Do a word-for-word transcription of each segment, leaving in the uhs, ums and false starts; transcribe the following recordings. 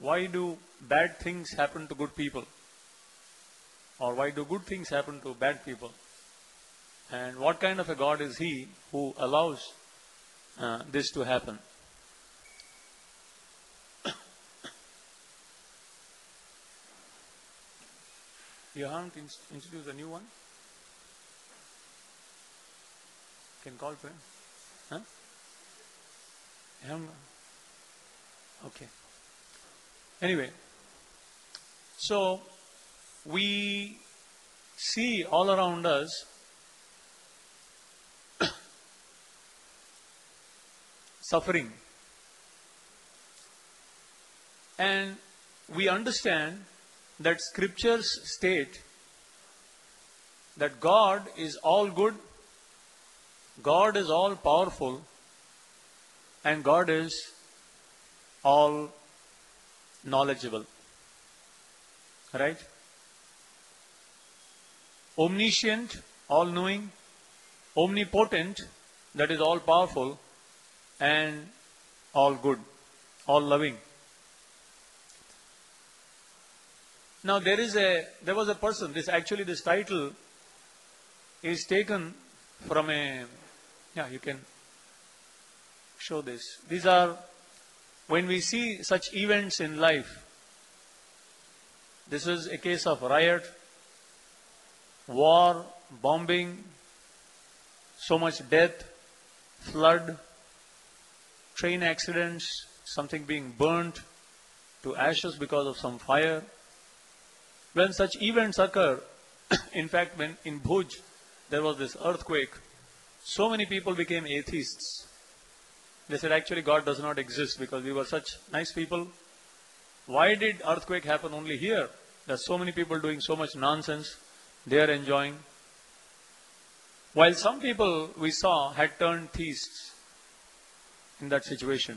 why do bad things happen to good people? Or why do good things happen to bad people? And what kind of a God is He who allows uh, this to happen? You haven't in- introduced a new one? Can call to him? Huh? You haven't? Okay. Anyway, so we see all around us suffering. And we understand that scriptures state that God is all good, God is all powerful, and God is all knowledgeable. Right? Omniscient, all knowing, omnipotent, that is all powerful, and all good, all loving. Now there is a, there was a person, this actually this title is taken from a, yeah, you can show this. These are, when we see such events in life, this is a case of riot, war, bombing, so much death, flood, train accidents, something being burnt to ashes because of some fire. When such events occur, in fact, when in Bhuj there was this earthquake, so many people became atheists. They said, actually God does not exist because we were such nice people. Why did earthquake happen only here? There's so many people doing so much nonsense. They are enjoying. While some people we saw had turned theists in that situation.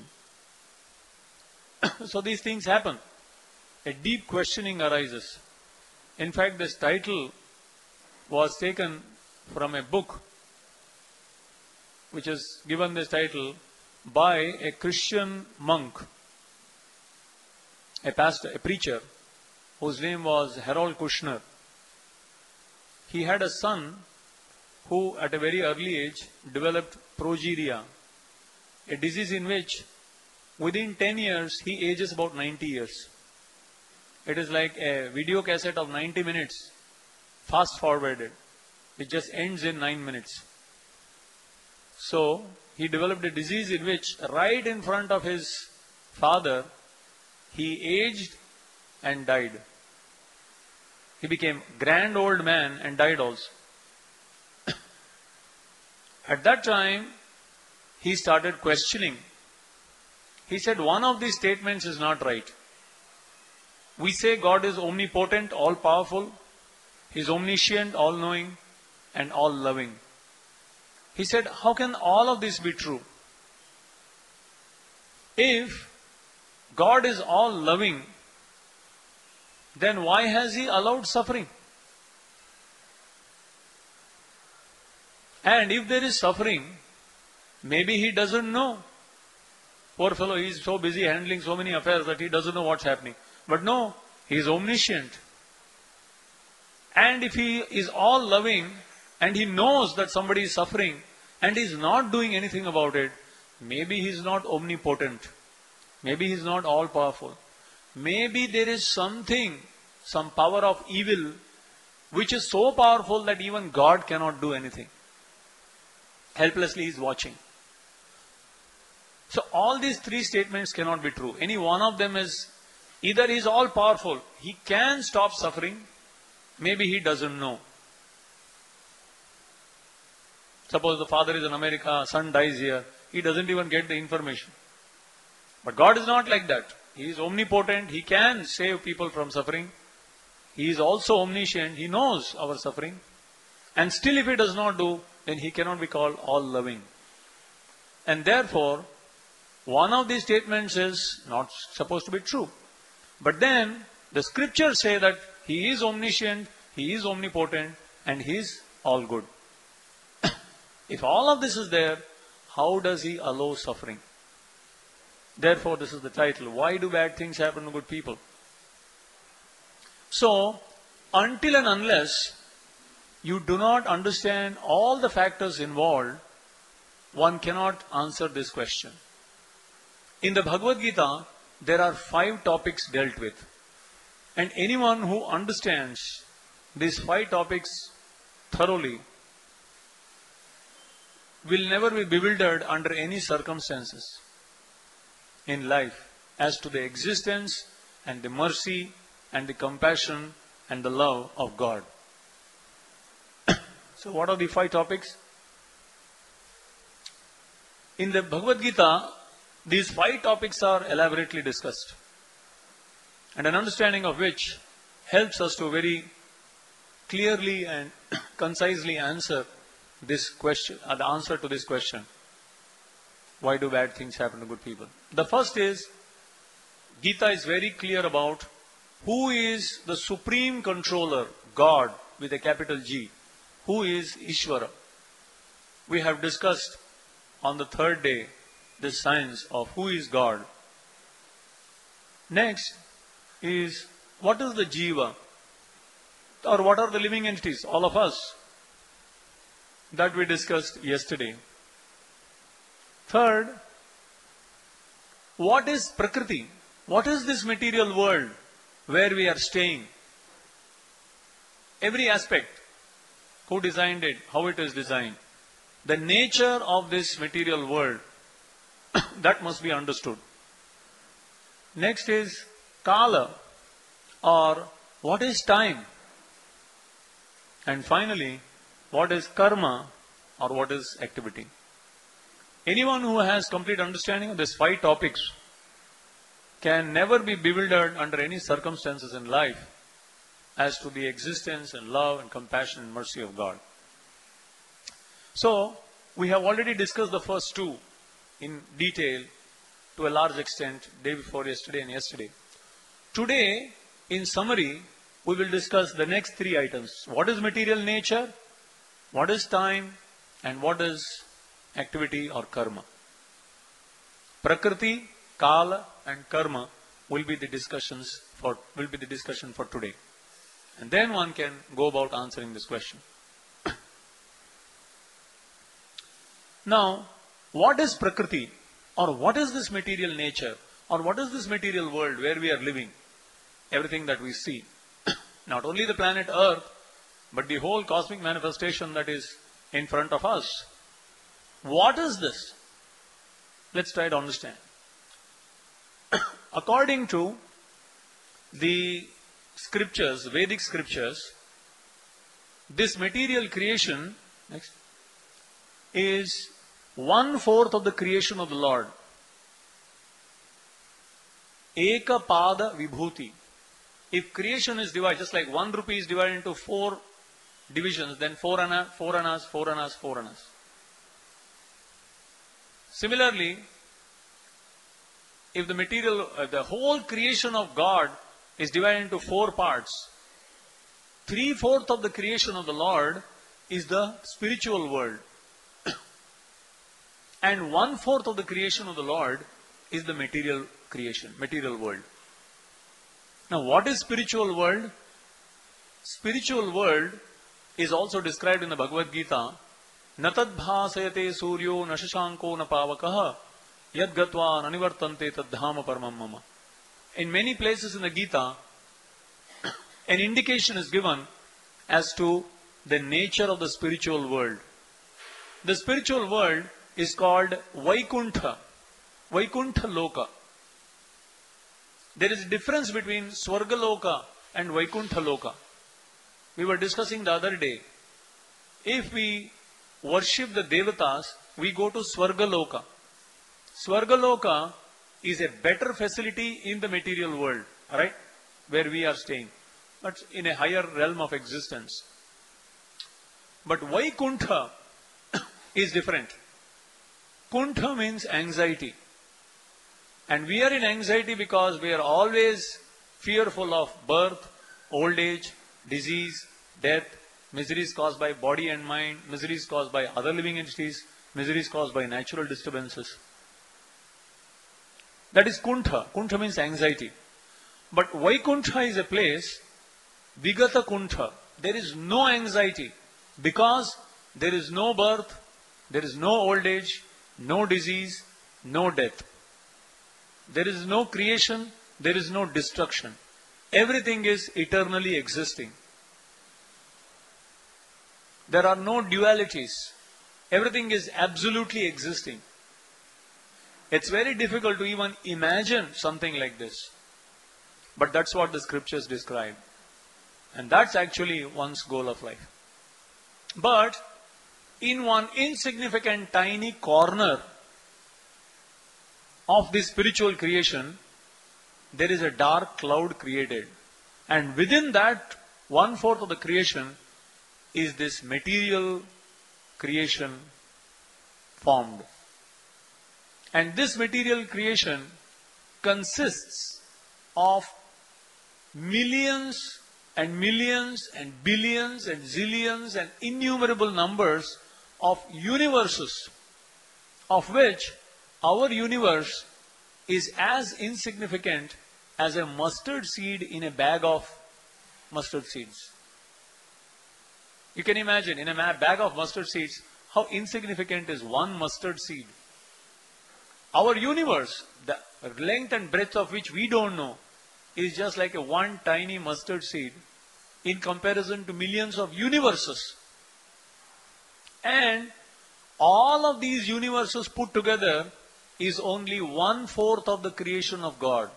So these things happen. A deep questioning arises. In fact, this title was taken from a book which is given this title by a Christian monk, a pastor, a preacher, whose name was Harold Kushner. He had a son who at a very early age developed progeria, a disease in which within ten years he ages about ninety years. It is like a video cassette of ninety minutes, fast forwarded. It just ends in nine minutes. So, he developed a disease in which right in front of his father, he aged and died. He became grand old man and died also. At that time, he started questioning. He said, one of these statements is not right. We say God is omnipotent, all-powerful. He is omniscient, all-knowing, and all-loving. He said, how can all of this be true? If God is all-loving, then why has He allowed suffering? And if there is suffering, maybe He doesn't know. Poor fellow, he is so busy handling so many affairs that he doesn't know what's happening. But no, He is omniscient. And if He is all loving and He knows that somebody is suffering and He is not doing anything about it, maybe He is not omnipotent. Maybe He is not all powerful. Maybe there is something, some power of evil which is so powerful that even God cannot do anything. Helplessly He is watching. So all these three statements cannot be true. Any one of them is, either He is all powerful, He can stop suffering, maybe He doesn't know. Suppose the father is in America, son dies here, he doesn't even get the information. But God is not like that. He is omnipotent, He can save people from suffering. He is also omniscient, He knows our suffering. And still if He does not do, then He cannot be called all-loving. And therefore, one of these statements is not supposed to be true. But then, the scriptures say that He is omniscient, He is omnipotent, and He is all good. If all of this is there, how does He allow suffering? Therefore, this is the title. Why do bad things happen to good people? So, until and unless you do not understand all the factors involved, one cannot answer this question. In the Bhagavad Gita, there are five topics dealt with. And anyone who understands these five topics thoroughly will never be bewildered under any circumstances in life as to the existence and the mercy and the compassion and the love of God. So what are the five topics? In the Bhagavad Gita, these five topics are elaborately discussed, and an understanding of which helps us to very clearly and concisely answer this question, uh, the answer to this question. Why do bad things happen to good people? The first is, Gita is very clear about who is the supreme controller, God with a capital G. Who is Ishvara? We have discussed on the third day the science of who is God. Next is, what is the Jiva? Or what are the living entities? All of us. That we discussed yesterday. Third, what is Prakriti? What is this material world where we are staying? Every aspect. Who designed it? How it is designed? The nature of this material world. That must be understood. Next is Kala, or what is time? And finally, what is Karma, or what is activity? Anyone who has complete understanding of these five topics can never be bewildered under any circumstances in life as to the existence and love and compassion and mercy of God. So, we have already discussed the first two in detail to a large extent, day before yesterday and yesterday. Today, in summary, we will discuss the next three items. What is material nature? What is time? And what is activity or karma? Prakriti, Kala and Karma will be the discussions for will be the discussion for today. And then one can go about answering this question. Now, what is Prakriti? Or what is this material nature? Or what is this material world where we are living? Everything that we see. Not only the planet Earth, but the whole cosmic manifestation that is in front of us. What is this? Let's try to understand. According to the scriptures, Vedic scriptures, this material creation next, is one-fourth of the creation of the Lord. Eka pada vibhuti. If creation is divided, just like one rupee is divided into four divisions, then four annas, four annas, four annas, four annas. Similarly, if the material, uh, the whole creation of God is divided into four parts, three-fourths of the creation of the Lord is the spiritual world. And one-fourth of the creation of the Lord is the material creation, material world. Now, what is spiritual world? Spiritual world is also described in the Bhagavad Gita. Natad bhasayate suryo nashashanko napavakaha yad gatva nanivartante tadhama paramam mama. In many places in the Gita, an indication is given as to the nature of the spiritual world. The spiritual world is called Vaikuntha, Vaikuntha Loka. There is a difference between Swarga Loka and Vaikuntha Loka. We were discussing the other day. If we worship the Devatas, we go to Swarga Loka. Swarga Loka is a better facility in the material world, right? Where we are staying, but in a higher realm of existence. But Vaikuntha is different. Kuntha means anxiety. And we are in anxiety because we are always fearful of birth, old age, disease, death, miseries caused by body and mind, miseries caused by other living entities, miseries caused by natural disturbances. That is Kuntha. Kuntha means anxiety. But Vaikuntha is a place, Vigata Kuntha. There is no anxiety because there is no birth, there is no old age, no disease, no death. There is no creation, there is no destruction. Everything is eternally existing. There are no dualities. Everything is absolutely existing. It's very difficult to even imagine something like this. But that's what the scriptures describe. And that's actually one's goal of life. But in one insignificant tiny corner of this spiritual creation, there is a dark cloud created. And within that, one-fourth of the creation is this material creation formed. And this material creation consists of millions and millions and billions and zillions and innumerable numbers of universes, of which our universe is as insignificant as a mustard seed in a bag of mustard seeds. You can imagine, in a bag of mustard seeds, how insignificant is one mustard seed. Our universe, the length and breadth of which we don't know, is just like a one tiny mustard seed in comparison to millions of universes. And all of these universes put together is only one-fourth of the creation of God.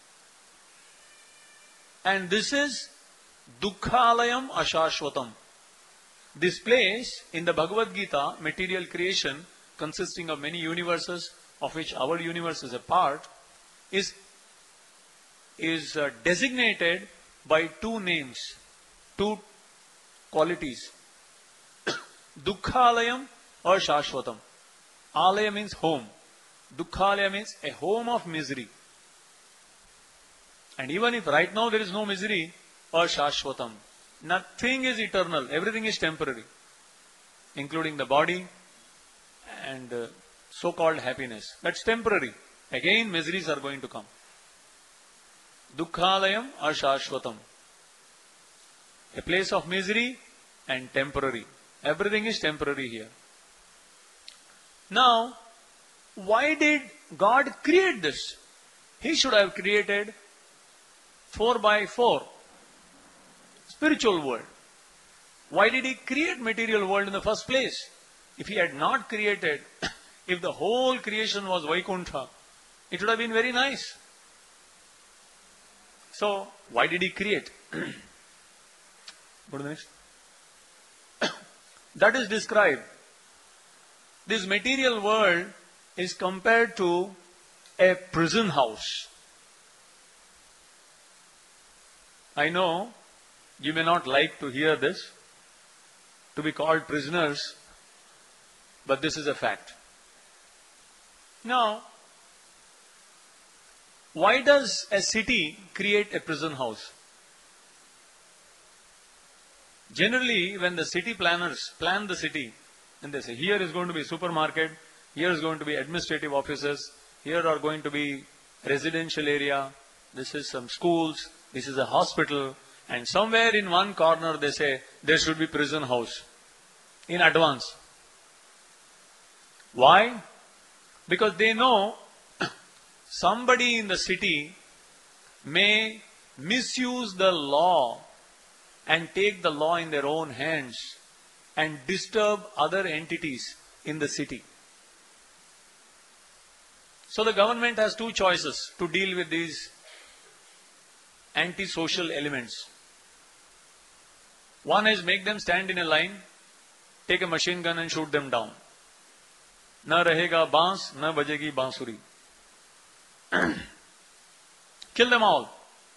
And this is Dukkhalayam Ashashvatam. This place in the Bhagavad Gita, material creation, consisting of many universes, of which our universe is a part, is, is uh, designated by two names, two qualities. Dukkhalayam or Shashvatam. Alaya means home. Dukkhalaya means a home of misery. And even if right now there is no misery, or Shashvatam, nothing is eternal, everything is temporary, including the body and uh, so-called happiness. That's temporary. Again, miseries are going to come. Dukkhalayam or Shashvatam. A place of misery and temporary. Everything is temporary here. Now, why did God create this? He should have created four by four spiritual world. Why did He create material world in the first place? If He had not created, if the whole creation was Vaikuntha, it would have been very nice. So, why did He create? Go to the next. That is described. This material world is compared to a prison house. I know you may not like to hear this, to be called prisoners, but this is a fact. Now, why does a city create a prison house? Generally, when the city planners plan the city, and they say, here is going to be supermarket, here is going to be administrative offices, here are going to be residential area, this is some schools, this is a hospital, and somewhere in one corner they say, there should be prison house in advance. Why? Because they know somebody in the city may misuse the law and take the law in their own hands and disturb other entities in the city. So the government has two choices to deal with these anti-social elements. One is make them stand in a line, take a machine gun and shoot them down. Na rahega baans, na bajegi bansuri. Kill them all.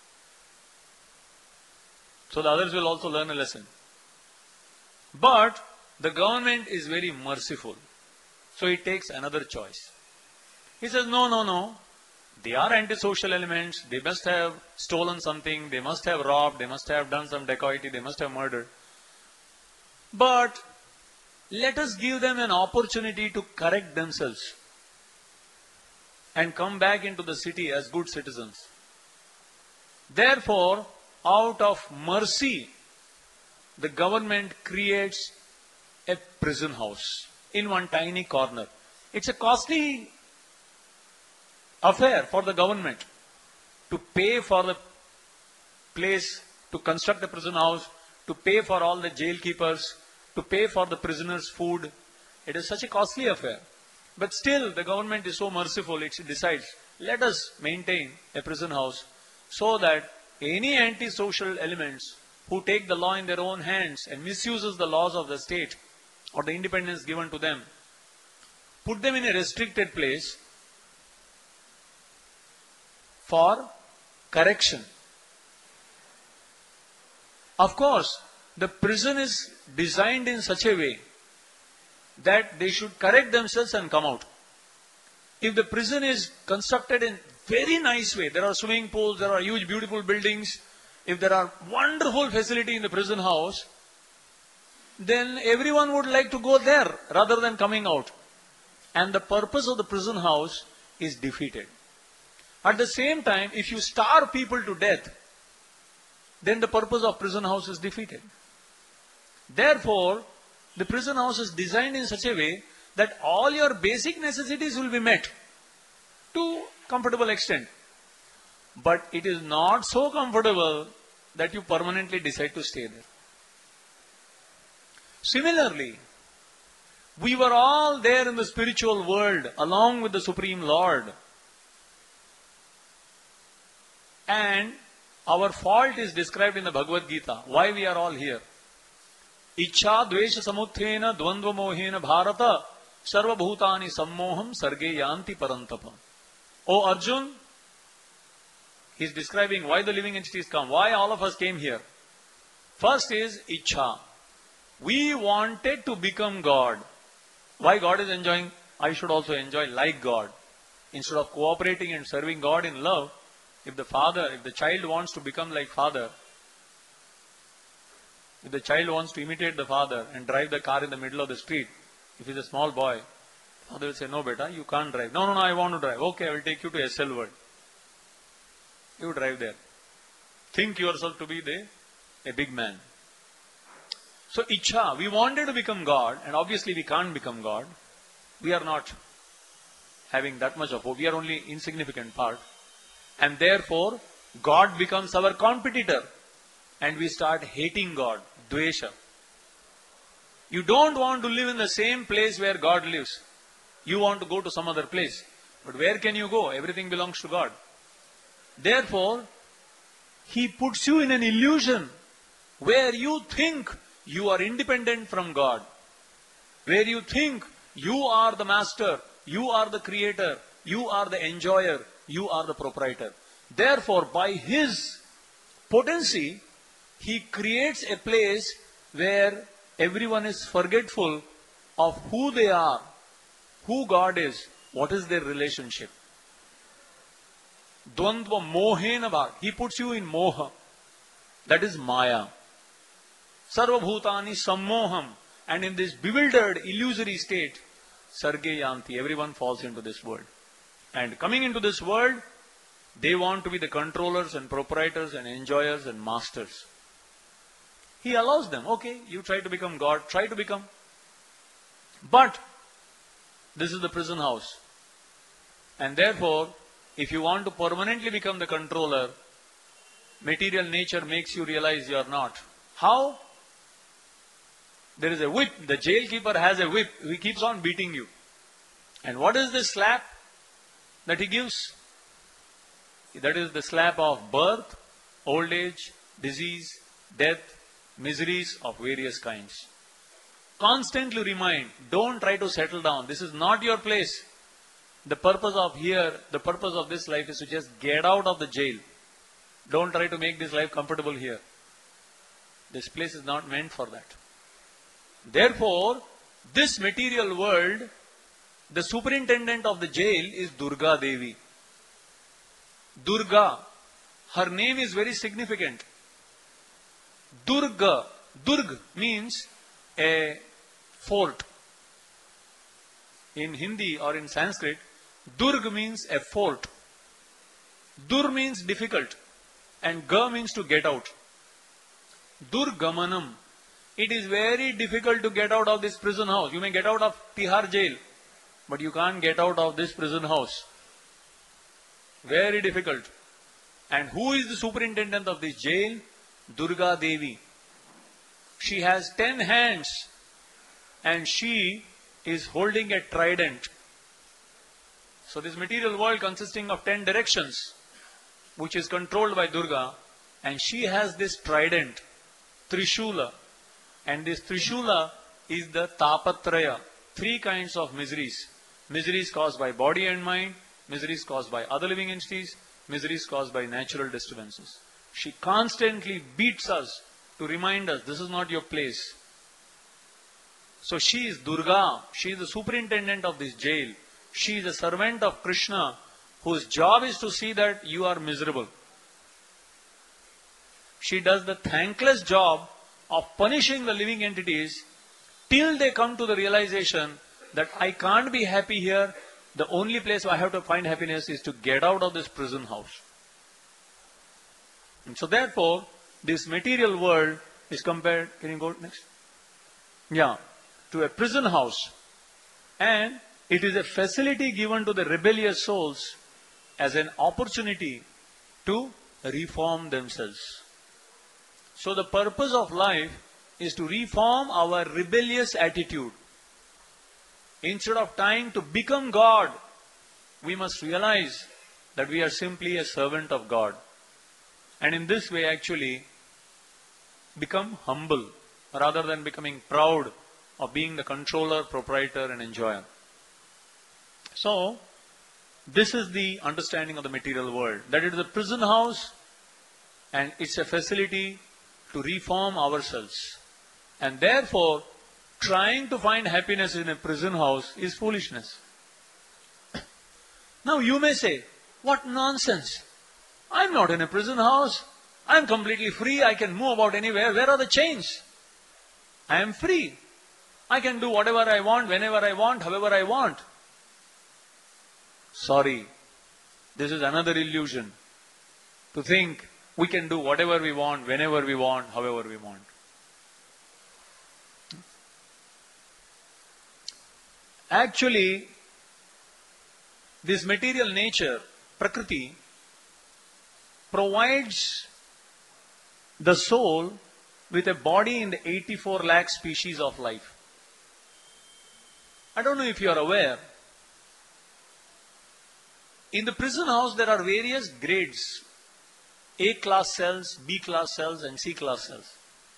So the others will also learn a lesson. But the government is very merciful. So it takes another choice. He says, no, no, no. They are antisocial elements. They must have stolen something. They must have robbed. They must have done some dacoity. They must have murdered. But let us give them an opportunity to correct themselves. and come back into the city as good citizens. Therefore, out of mercy, the government creates a prison house in one tiny corner. It's a costly affair for the government to pay for the place, to construct the prison house, to pay for all the jail keepers, to pay for the prisoners' food. It is such a costly affair. But still, the government is so merciful, it decides, let us maintain a prison house so that any anti-social elements who take the law in their own hands and misuses the laws of the state or the independence given to them, put them in a restricted place for correction. Of course, the prison is designed in such a way that they should correct themselves and come out. If the prison is constructed in very nice way, there are swimming pools, there are huge beautiful buildings, if there are wonderful facility in the prison house, then everyone would like to go there rather than coming out. And the purpose of the prison house is defeated. At the same time, if you starve people to death, then the purpose of prison house is defeated. Therefore, the prison house is designed in such a way that all your basic necessities will be met to comfortable extent. But it is not so comfortable that you permanently decide to stay there. Similarly, we were all there in the spiritual world along with the Supreme Lord. And our fault is described in the Bhagavad Gita. Why we are all here. Ichcha dvesha samuthena dvandva mohena bharata sarva bhutani sammoham sarge yanti parantapa. O Arjun, he is describing why the living entities come, why all of us came here. First is Ichcha. We wanted to become God. Why God is enjoying, I should also enjoy like God. Instead of cooperating and serving God in love, if the father, if the child wants to become like father, if the child wants to imitate the father and drive the car in the middle of the street, if he's a small boy, father will say, no beta, you can't drive. No, no, no, I want to drive. Okay, I will take you to S L World. You drive there. Think yourself to be the, a big man. So Ichcha, we wanted to become God, and obviously we can't become God. We are not having that much of hope. We are only insignificant part. And therefore, God becomes our competitor. And we start hating God, dvesha. You don't want to live in the same place where God lives. You want to go to some other place. But where can you go? Everything belongs to God. Therefore, He puts you in an illusion where you think you are independent from God. Where you think you are the master, you are the creator, you are the enjoyer, you are the proprietor. Therefore, by His potency, He creates a place where everyone is forgetful of who they are, who God is, what is their relationship. Dvandva mohena bhar. He puts you in moha. That is maya. Sarva bhutani sammoham. And in this bewildered, illusory state, sarge yanti. Everyone falls into this world. And coming into this world, they want to be the controllers and proprietors and enjoyers and masters. He allows them. Okay, you try to become God. Try to become. But this is the prison house. And therefore, if you want to permanently become the controller, material nature makes you realize you are not. How? There is a whip. The jail keeper has a whip. He keeps on beating you. And what is this slap that he gives? That is the slap of birth, old age, disease, death, miseries of various kinds. Constantly remind, don't try to settle down. This is not your place. The purpose of here, the purpose of this life is to just get out of the jail. Don't try to make this life comfortable here. This place is not meant for that. Therefore, this material world, the superintendent of the jail is Durga Devi. Durga, her name is very significant. Durga, Durg means a fort. In Hindi or in Sanskrit, Durg means a fort. Dur means difficult. And Ga means to get out. Durgamanam. It is very difficult to get out of this prison house. You may get out of Tihar jail, but you can't get out of this prison house. Very difficult. And who is the superintendent of this jail? Durga Devi. She has ten hands and she is holding a trident. So this material world consisting of ten directions, which is controlled by Durga, and she has this trident, Trishula. And this Trishula is the Tapatraya, three kinds of miseries. Miseries caused by body and mind, miseries caused by other living entities, miseries caused by natural disturbances. She constantly beats us to remind us, this is not your place. So she is Durga, she is the superintendent of this jail. She is a servant of Krishna, whose job is to see that you are miserable. She does the thankless job of punishing the living entities till they come to the realization that I can't be happy here. The only place I have to find happiness is to get out of this prison house. And so therefore, this material world is compared, can you go next? Yeah, to a prison house. And it is a facility given to the rebellious souls as an opportunity to reform themselves. So the purpose of life is to reform our rebellious attitude. Instead of trying to become God, we must realize that we are simply a servant of God. And in this way actually become humble rather than becoming proud of being the controller, proprietor and enjoyer. So, this is the understanding of the material world. That it is a prison house and it's a facility to reform ourselves. And therefore, trying to find happiness in a prison house is foolishness. Now you may say, what nonsense. I'm not in a prison house. I'm completely free. I can move about anywhere. Where are the chains? I am free. I can do whatever I want, whenever I want, however I want. Sorry. This is another illusion. To think we can do whatever we want, whenever we want, however we want. Actually, this material nature, Prakriti, provides the soul with a body in the eighty-four lakh species of life. I don't know if you are aware. In the prison house there are various grades. A class cells, B class cells and C class cells.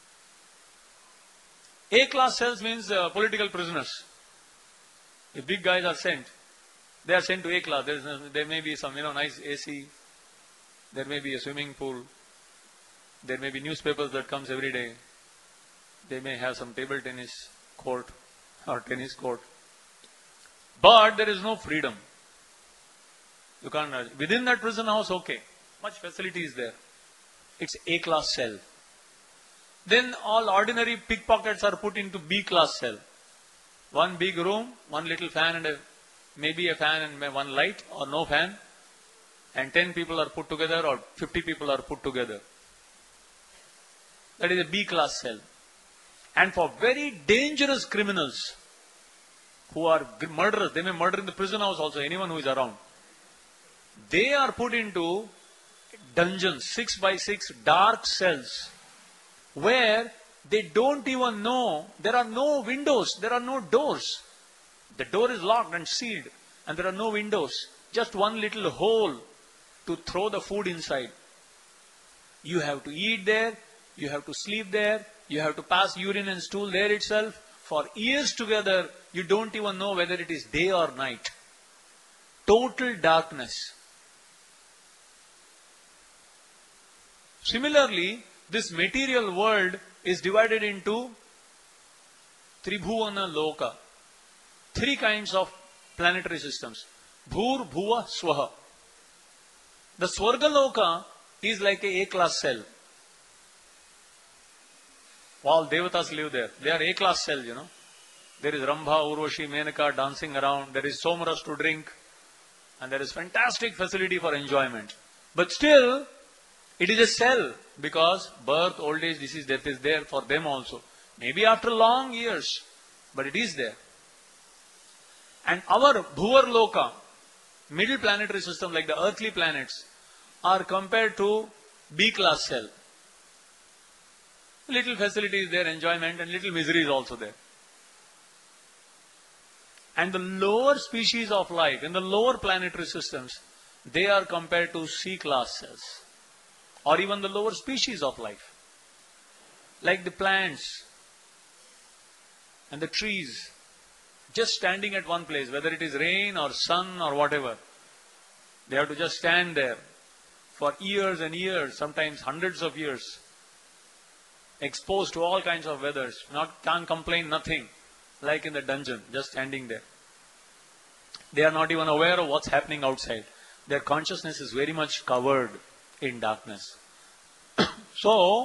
A class cells means uh, political prisoners. If big guys are sent, they are sent to A class. There, is, there may be some, you know, nice A C. There may be a swimming pool. There may be newspapers that comes every day. They may have some table tennis court or tennis court. But there is no freedom. You can't, uh, within that prison house, okay. Much facility is there. It's A class cell. Then all ordinary pickpockets are put into B class cell. One big room, one little fan and a, maybe a fan and one light or no fan. And ten people are put together or fifty people are put together. That is a B class cell. And for very dangerous criminals who are murderers, they may murder in the prison house also, anyone who is around. They are put into dungeons, six by six dark cells, where they don't even know, there are no windows, there are no doors. The door is locked and sealed and there are no windows. Just one little hole to throw the food inside. You have to eat there, you have to sleep there, you have to pass urine and stool there itself. For years together, you don't even know whether it is day or night. Total darkness. Similarly, this material world is divided into Tribhuvana Loka. Three kinds of planetary systems. Bhur, Bhuva, Swaha. The Swarga Loka is like a A-class cell. All Devatas live there. They are A-class cells, you know. There is Rambha, Urvashi, Menaka dancing around. There is Somaras to drink. and there is fantastic facility for enjoyment. But still, it is a cell, because birth, old age, disease, death is there for them also. Maybe after long years, but it is there. And our Bhuvar Loka, middle planetary system like the earthly planets, are compared to B-class cell. Little facility is there, enjoyment, and little misery is also there. And the lower species of life, in the lower planetary systems, they are compared to C-class cells, or even the lower species of life. Like the plants and the trees, just standing at one place, whether it is rain or sun or whatever. They have to just stand there for years and years, sometimes hundreds of years, exposed to all kinds of weathers, not can't complain, nothing, like in the dungeon, just standing there. They are not even aware of what's happening outside. Their consciousness is very much covered in darkness. So,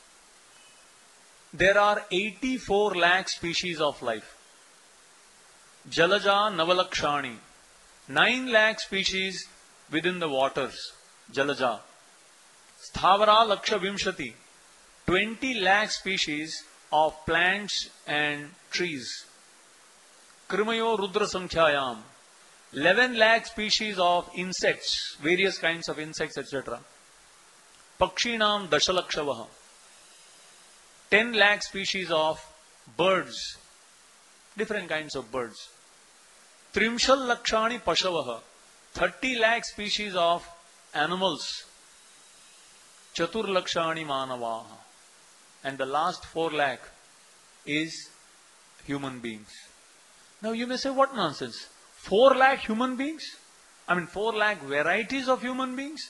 there are eighty-four lakh species of life. Jalaja Navalakshani, nine lakh species within the waters, Jalaja. Sthavara Laksha Vimshati, twenty lakh species of plants and trees. Krimayo Rudra Sankhyayam, eleven lakh species of insects, various kinds of insects, et cetera. Pakshinam Dashalakshavaha, ten lakh species of birds, different kinds of birds. Trimshal Lakshani Pashavaha, thirty lakh species of animals. Chatur Lakshani Manavaha. And the last four lakh is human beings. Now you may say, what nonsense? Four lakh human beings? I mean, four lakh varieties of human beings?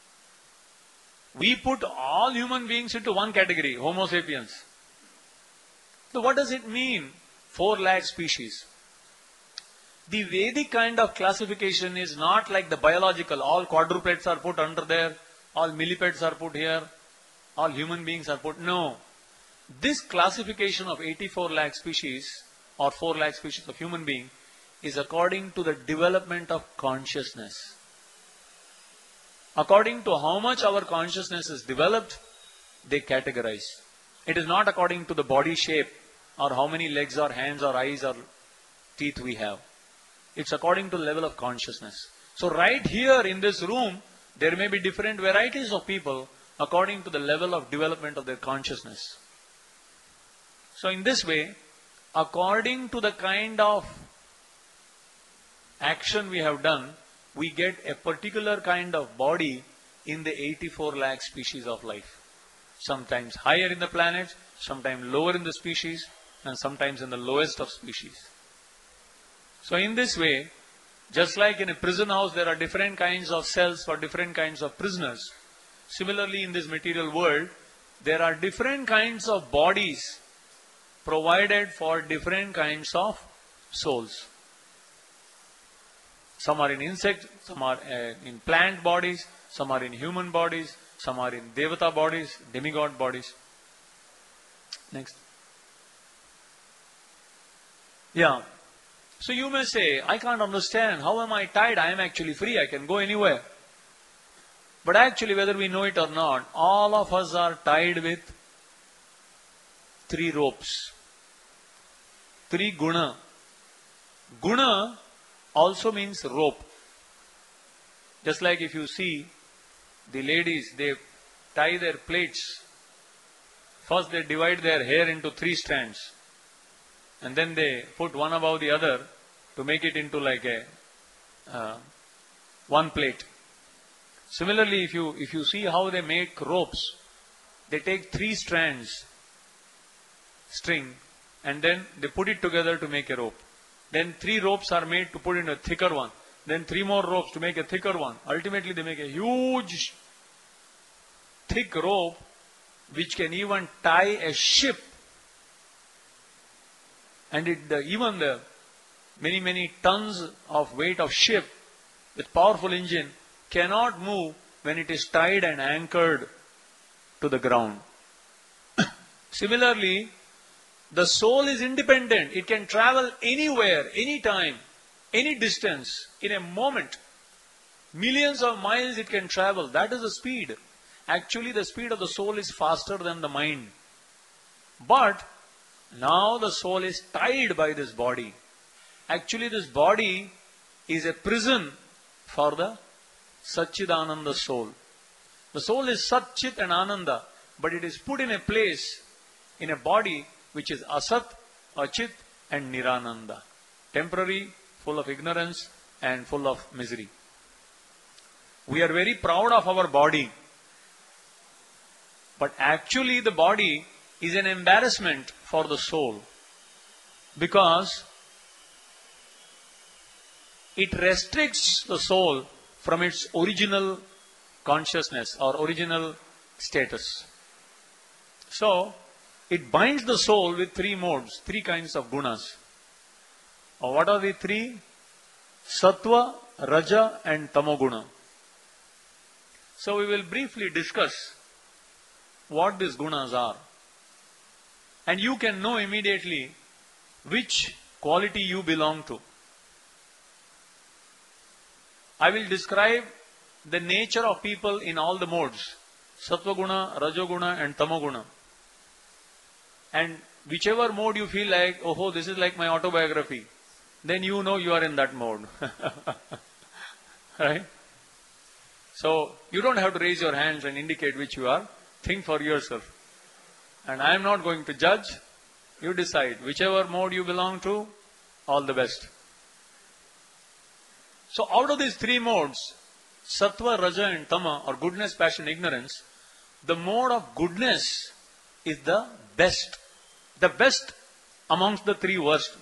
We put all human beings into one category, Homo sapiens. So what does it mean, four lakh species? The Vedic kind of classification is not like the biological. All quadrupeds are put under there, all millipeds are put here, all human beings are put. No. This classification of eighty-four lakh species or four lakh species of human being is according to the development of consciousness. According to how much our consciousness is developed, they categorize. It is not according to the body shape or how many legs or hands or eyes or teeth we have. It's according to the level of consciousness. So right here in this room, there may be different varieties of people according to the level of development of their consciousness. So in this way, according to the kind of action we have done, we get a particular kind of body in the eighty-four lakh species of life. Sometimes higher in the planet, sometimes lower in the species, and sometimes in the lowest of species. So in this way, just like in a prison house there are different kinds of cells for different kinds of prisoners, similarly in this material world, there are different kinds of bodies provided for different kinds of souls. Some are in insect, some are uh, in plant bodies, some are in human bodies, some are in Devata bodies, demigod bodies. Next. Yeah. So you may say, I can't understand, how am I tied? I am actually free, I can go anywhere. But actually, whether we know it or not, all of us are tied with three ropes. Three guna. Guna also means rope. Just like if you see the ladies, they tie their plaits. First they divide their hair into three strands. And then they put one above the other to make it into like a uh, one plate. Similarly, if you if you see how they make ropes, they take three strands, string, and then they put it together to make a rope. Then three ropes are made to put in a thicker one. Then three more ropes to make a thicker one. Ultimately, they make a huge, thick rope which can even tie a ship. And it, the, even the many, many tons of weight of ship with powerful engine cannot move when it is tied and anchored to the ground. Similarly, the soul is independent. It can travel anywhere, anytime, any distance, in a moment. Millions of miles it can travel. That is the speed. Actually, the speed of the soul is faster than the mind. But now the soul is tied by this body. Actually, this body is a prison for the Satchidananda soul. The soul is Satchit and Ananda, but it is put in a place, in a body which is Asat, Achit and Nirananda. Temporary, full of ignorance and full of misery. We are very proud of our body. But actually the body is an embarrassment for the soul. Because it restricts the soul from its original consciousness or original status. So, it binds the soul with three modes, three kinds of gunas. Or what are the three? Sattva, Raja and Tamoguna. So, we will briefly discuss what these gunas are. And you can know immediately which quality you belong to. I will describe the nature of people in all the modes. Sattva guna, Rajoguna and Tamoguna. And whichever mode you feel like, oh, this is like my autobiography, then you know you are in that mode. Right? So, you don't have to raise your hands and indicate which you are. Think for yourself. And I am not going to judge. You decide. Whichever mode you belong to, all the best. So, out of these three modes, Sattva, Raja and Tama, or goodness, passion, ignorance, the mode of goodness is the best. The best amongst the three worst.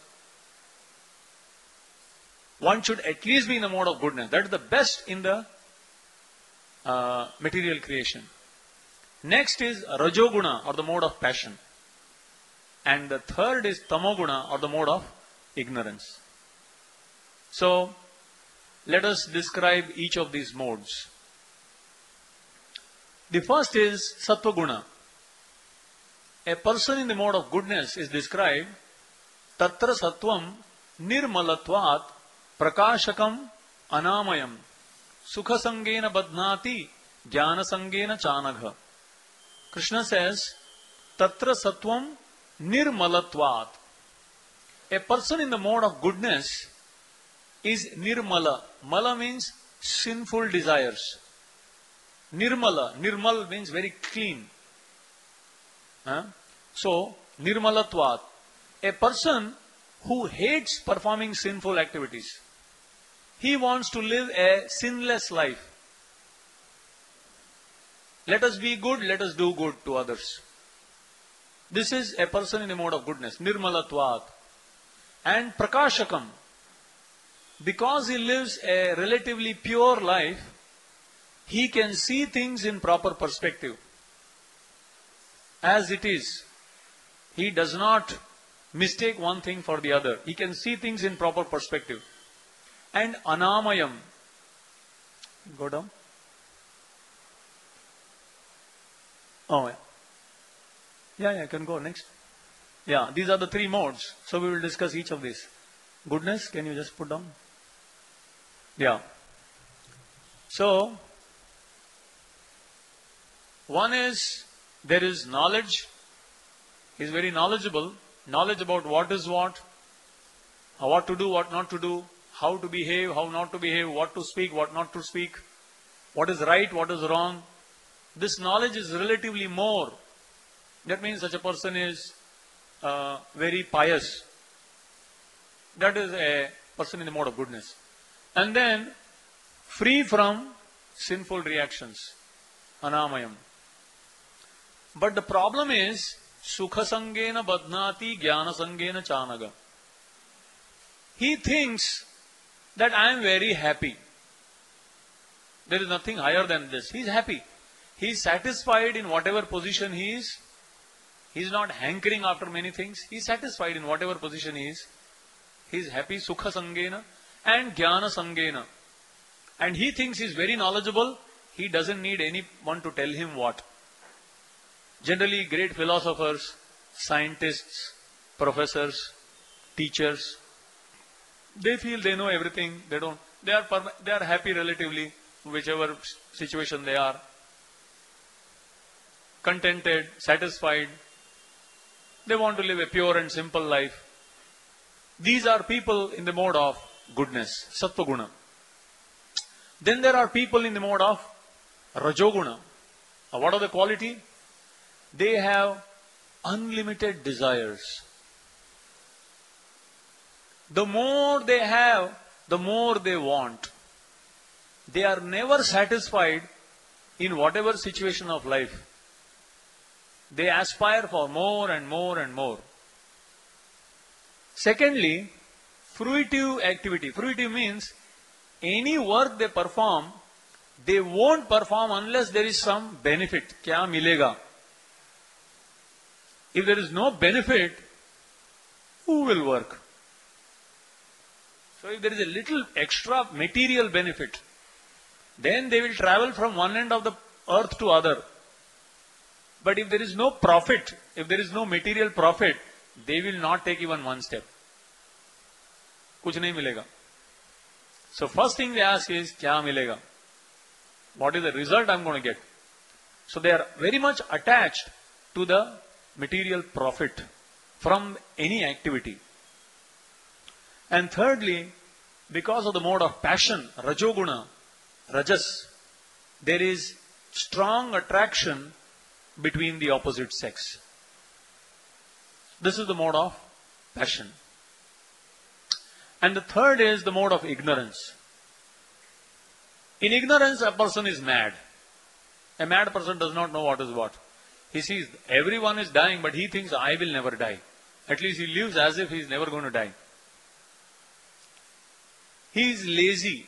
One should at least be in the mode of goodness. That is the best in the uh, material creation. Next is Rajoguna, or the mode of passion. And the third is Tamoguna, or the mode of ignorance. So, let us describe each of these modes. The first is Sattva Guna. A person in the mode of goodness is described Tatra Sattvam Nirmalatvat Prakashakam Anamayam Sukha Sangena Badnati Jnana Sangena Chanagha. Krishna says Tatra Sattvam Nirmalatvat. A person in the mode of goodness is Nirmala. Mala means sinful desires. Nirmala. Nirmal means very clean. Huh? So, Nirmalatvat. A person who hates performing sinful activities. He wants to live a sinless life. Let us be good, let us do good to others. This is a person in the mode of goodness. Nirmalatvat. And Prakashakam. Because he lives a relatively pure life, he can see things in proper perspective. As it is. He does not mistake one thing for the other. He can see things in proper perspective. And Anamayam. Go down. Oh, yeah. Yeah, yeah, can go next. Yeah, these are the three modes. So we will discuss each of these. Goodness, can you just put down? Yeah. So, one is, there is knowledge. He is very knowledgeable. Knowledge about what is what, what to do, what not to do, how to behave, how not to behave, what to speak, what not to speak, what is right, what is wrong. This knowledge is relatively more. That means such a person is uh, very pious. That is a person in the mode of goodness. And then, free from sinful reactions. Anamayam. But the problem is, Sukha Sangena Badnati Jnana Sangena Chanaga. He thinks that I am very happy. There is nothing higher than this. He is happy. He is satisfied in whatever position he is. He is not hankering after many things. He is satisfied in whatever position he is. He is happy, Sukha Sangena and Jnana Sangena. And he thinks he is very knowledgeable. He doesn't need anyone to tell him what. Generally, great philosophers, scientists, professors, teachers, they feel they know everything. They don't. They are they are happy relatively. whichever situation they are, contented, satisfied. They want to live a pure and simple life. These are people in the mode of goodness, sattva guna. Then there are people in the mode of rajoguna. Now, what are the quality? They have unlimited desires. The more they have, the more they want. They are never satisfied in whatever situation of life. They aspire for more and more and more. Secondly, fruitive activity. Fruitive means any work they perform, they won't perform unless there is some benefit. Kya milega? If there is no benefit, who will work? So if there is a little extra material benefit, then they will travel from one end of the earth to other. But if there is no profit, if there is no material profit, they will not take even one step. Kuch nahi milega. So first thing they ask is, kya milega? What is the result I am going to get? So they are very much attached to the material profit from any activity. And thirdly, because of the mode of passion, rajoguna, rajas, there is strong attraction between the opposite sex. This is the mode of passion. And the third is the mode of ignorance. In ignorance, a person is mad. A mad person does not know what is what. He sees everyone is dying, but he thinks, I will never die. At least he lives as if he is never going to die. He is lazy.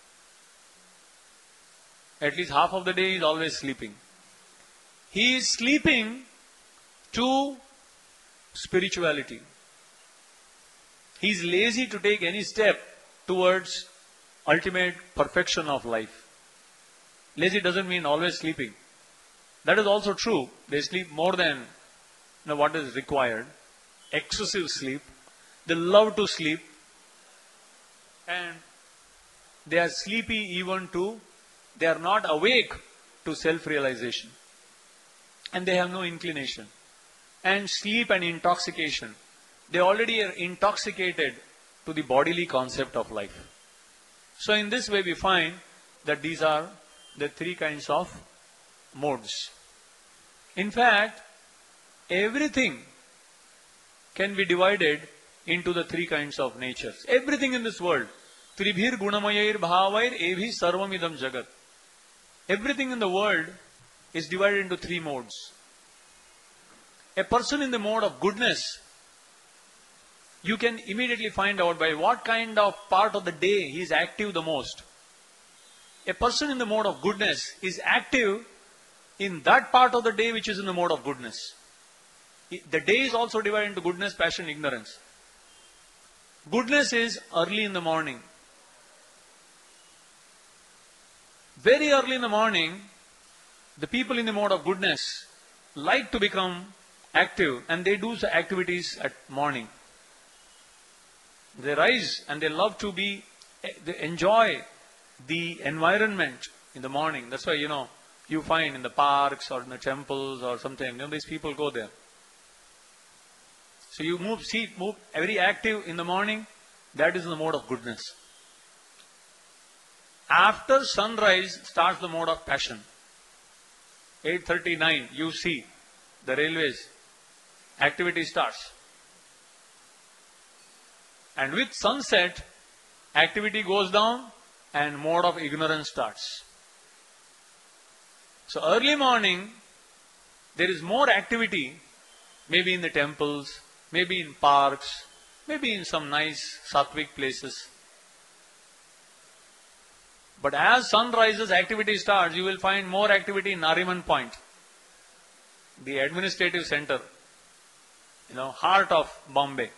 At least half of the day he is always sleeping. He is sleeping to spirituality. He is lazy to take any step towards ultimate perfection of life. Lazy doesn't mean always sleeping. That is also true. They sleep more than you know, what is required. Excessive sleep. They love to sleep. And they are sleepy even to, they are not awake to self-realization. And they have no inclination. And sleep and intoxication. They already are intoxicated to the bodily concept of life. So in this way we find that these are the three kinds of modes. In fact, everything can be divided into the three kinds of natures. Everything in this world. Tribhir gunamayair bhavair evhi sarvamidam jagat. Everything in the world is divided into three modes. A person in the mode of goodness, you can immediately find out by what kind of part of the day he is active the most. A person in the mode of goodness is active in that part of the day which is in the mode of goodness. The day is also divided into goodness, passion, ignorance. Goodness is early in the morning. Very early in the morning, the people in the mode of goodness like to become active and they do the activities at morning. They rise and they love to be, they enjoy the environment in the morning. That's why, you know, you find in the parks or in the temples or something, you know, these people go there. So you move, see, move very active in the morning, that is in the mode of goodness. After sunrise starts the mode of passion. eight thirty-nine, you see the railways, activity starts. And with sunset, activity goes down and mode of ignorance starts. So early morning, there is more activity, maybe in the temples, maybe in parks, maybe in some nice sattvic places. But as sun rises, activity starts, you will find more activity in Nariman Point, the administrative center, you know, heart of Bombay.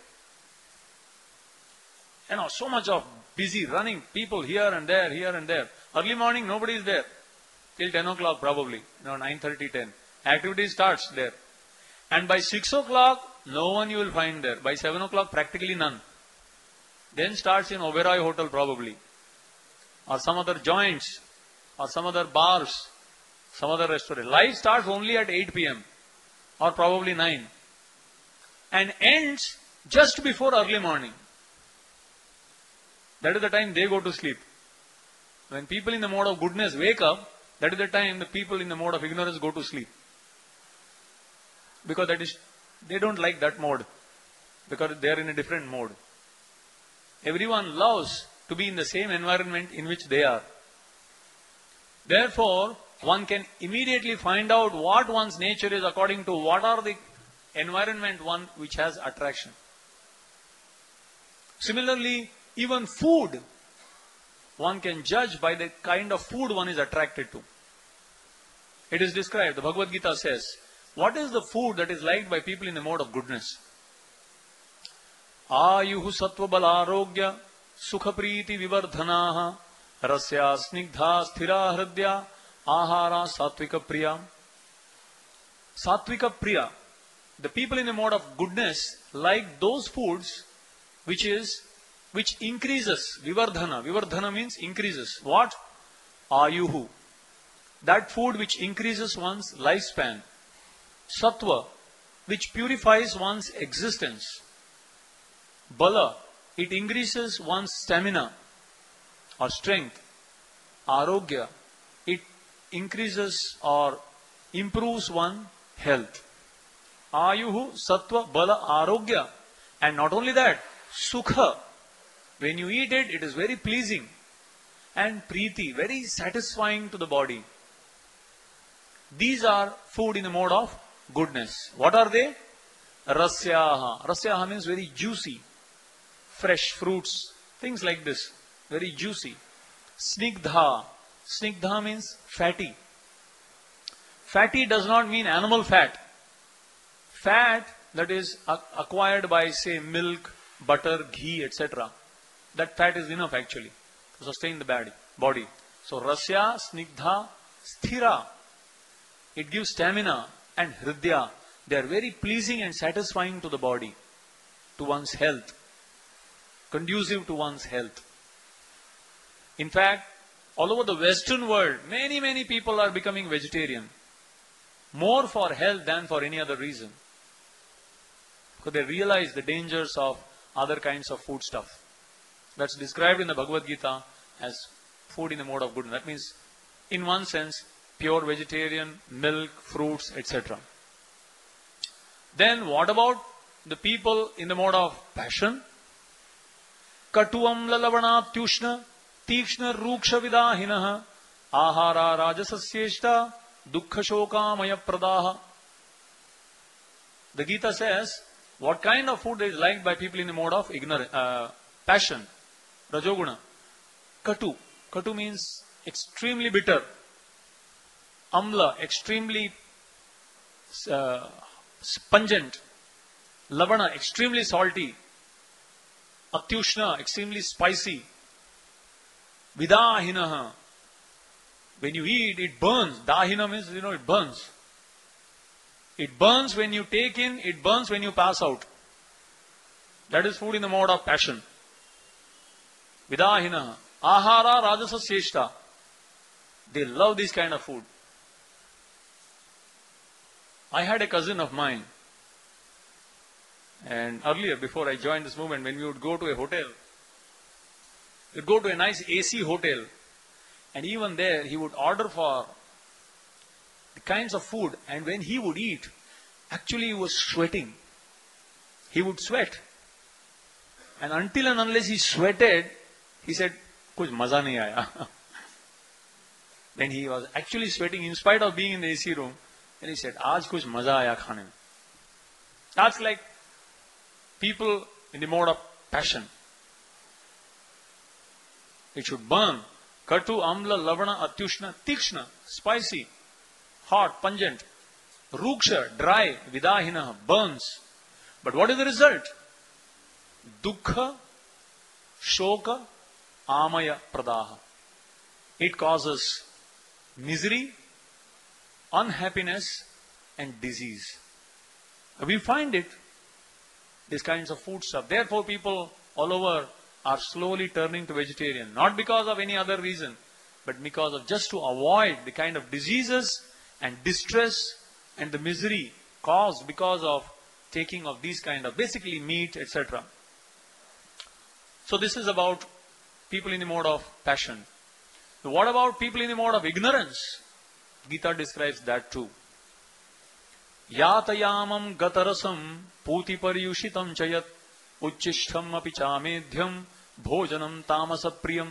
You know, so much of busy running people here and there, here and there. Early morning, nobody is there. Till ten o'clock probably, you know, nine thirty, ten. Activity starts there. And by six o'clock, no one you will find there. By seven o'clock, practically none. Then starts in Oberoi Hotel probably. Or some other joints. or some other bars, some other restaurant. Life starts only at eight p m or probably nine and ends just before early morning. That is the time they go to sleep. When people in the mode of goodness wake up, that is the time the people in the mode of ignorance go to sleep. Because that is, they don't like that mode. Because they are in a different mode. Everyone loves to be in the same environment in which they are. Therefore, one can immediately find out what one's nature is according to what are the environment one which has attraction. Similarly, even food, one can judge by the kind of food one is attracted to. It is described, the Bhagavad Gita says, what is the food that is liked by people in the mode of goodness? Ayuhu sattva bala arogya sukha priti vivardhanaha rasya snigdha sthira hridya ahara satvika priya. Satvika priya. The people in the mode of goodness like those foods which is which increases vivardhana. Vivardhana means increases. What? Ayuhu. That food which increases one's lifespan. Sattva, which purifies one's existence. Bala, it increases one's stamina or strength. Arogya, it increases or improves one's health. Ayuhu, Sattva, Bala, Arogya. And not only that, Sukha. When you eat it, it is very pleasing. And Preeti, very satisfying to the body. These are food in the mode of goodness. What are they? Rasyaha. Rasyaha means very juicy. Fresh fruits. Things like this. Very juicy. Snigdha. Snigdha means fatty. Fatty does not mean animal fat. Fat that is acquired by, say, milk, butter, ghee, et cetera. That fat is enough actually to sustain the body. So, rasya, snigdha, sthira. It gives stamina and hridya. They are very pleasing and satisfying to the body, to one's health, conducive to one's health. In fact, all over the Western world, many, many people are becoming vegetarian. More for health than for any other reason. Because they realize the dangers of other kinds of food stuff. That's described in the Bhagavad Gita as food in the mode of goodness. That means, in one sense, pure vegetarian, milk, fruits, et cetera. Then what about the people in the mode of passion? Katuam lalavana tyushna tikshna ruksha vidahinaha ahara rajasasyeshta dukkha shokamaya pradaha. The Gita says, what kind of food is liked by people in the mode of ignorance, uh, passion, rajoguna? Katu. Katu means extremely bitter. Amla, extremely uh, pungent. Lavana, extremely salty. Atyushna, extremely spicy. Vidahinaha. When you eat, it burns. Dahina means, you know, it burns. It burns when you take in, it burns when you pass out. That is food in the mode of passion. Vidahinaha. Ahara rajasa seshta. They love this kind of food. I had a cousin of mine. And earlier, before I joined this movement, when we would go to a hotel, we'd go to a nice A C hotel. And even there, he would order for the kinds of food. And when he would eat, actually he was sweating. He would sweat. And until and unless he sweated, he said, kuch maza nahi aaya. Then he was actually sweating in spite of being in the A C room. And he said, aaj kuch maza aaya khane mein. That's like people in the mode of passion. It should burn. Katu, amla, lavana, atyushna, tikshna, spicy, hot, pungent. Ruksha, dry, vidahina, burns. But what is the result? Dukkha, shoka, amaya, pradaha. It causes misery, unhappiness, and disease. We find it, these kinds of food stuff. Therefore, people all over are slowly turning to vegetarian. Not because of any other reason. but because of just to avoid the kind of diseases and distress and the misery caused because of taking of these kind of basically meat, et cetera. So this is about people in the mode of passion. So what about people in the mode of ignorance? Gita describes that too. Yatayamam gatarasam puti paryushitam chayat uchishtham api chamedhyam bhojanam tamasapriyam.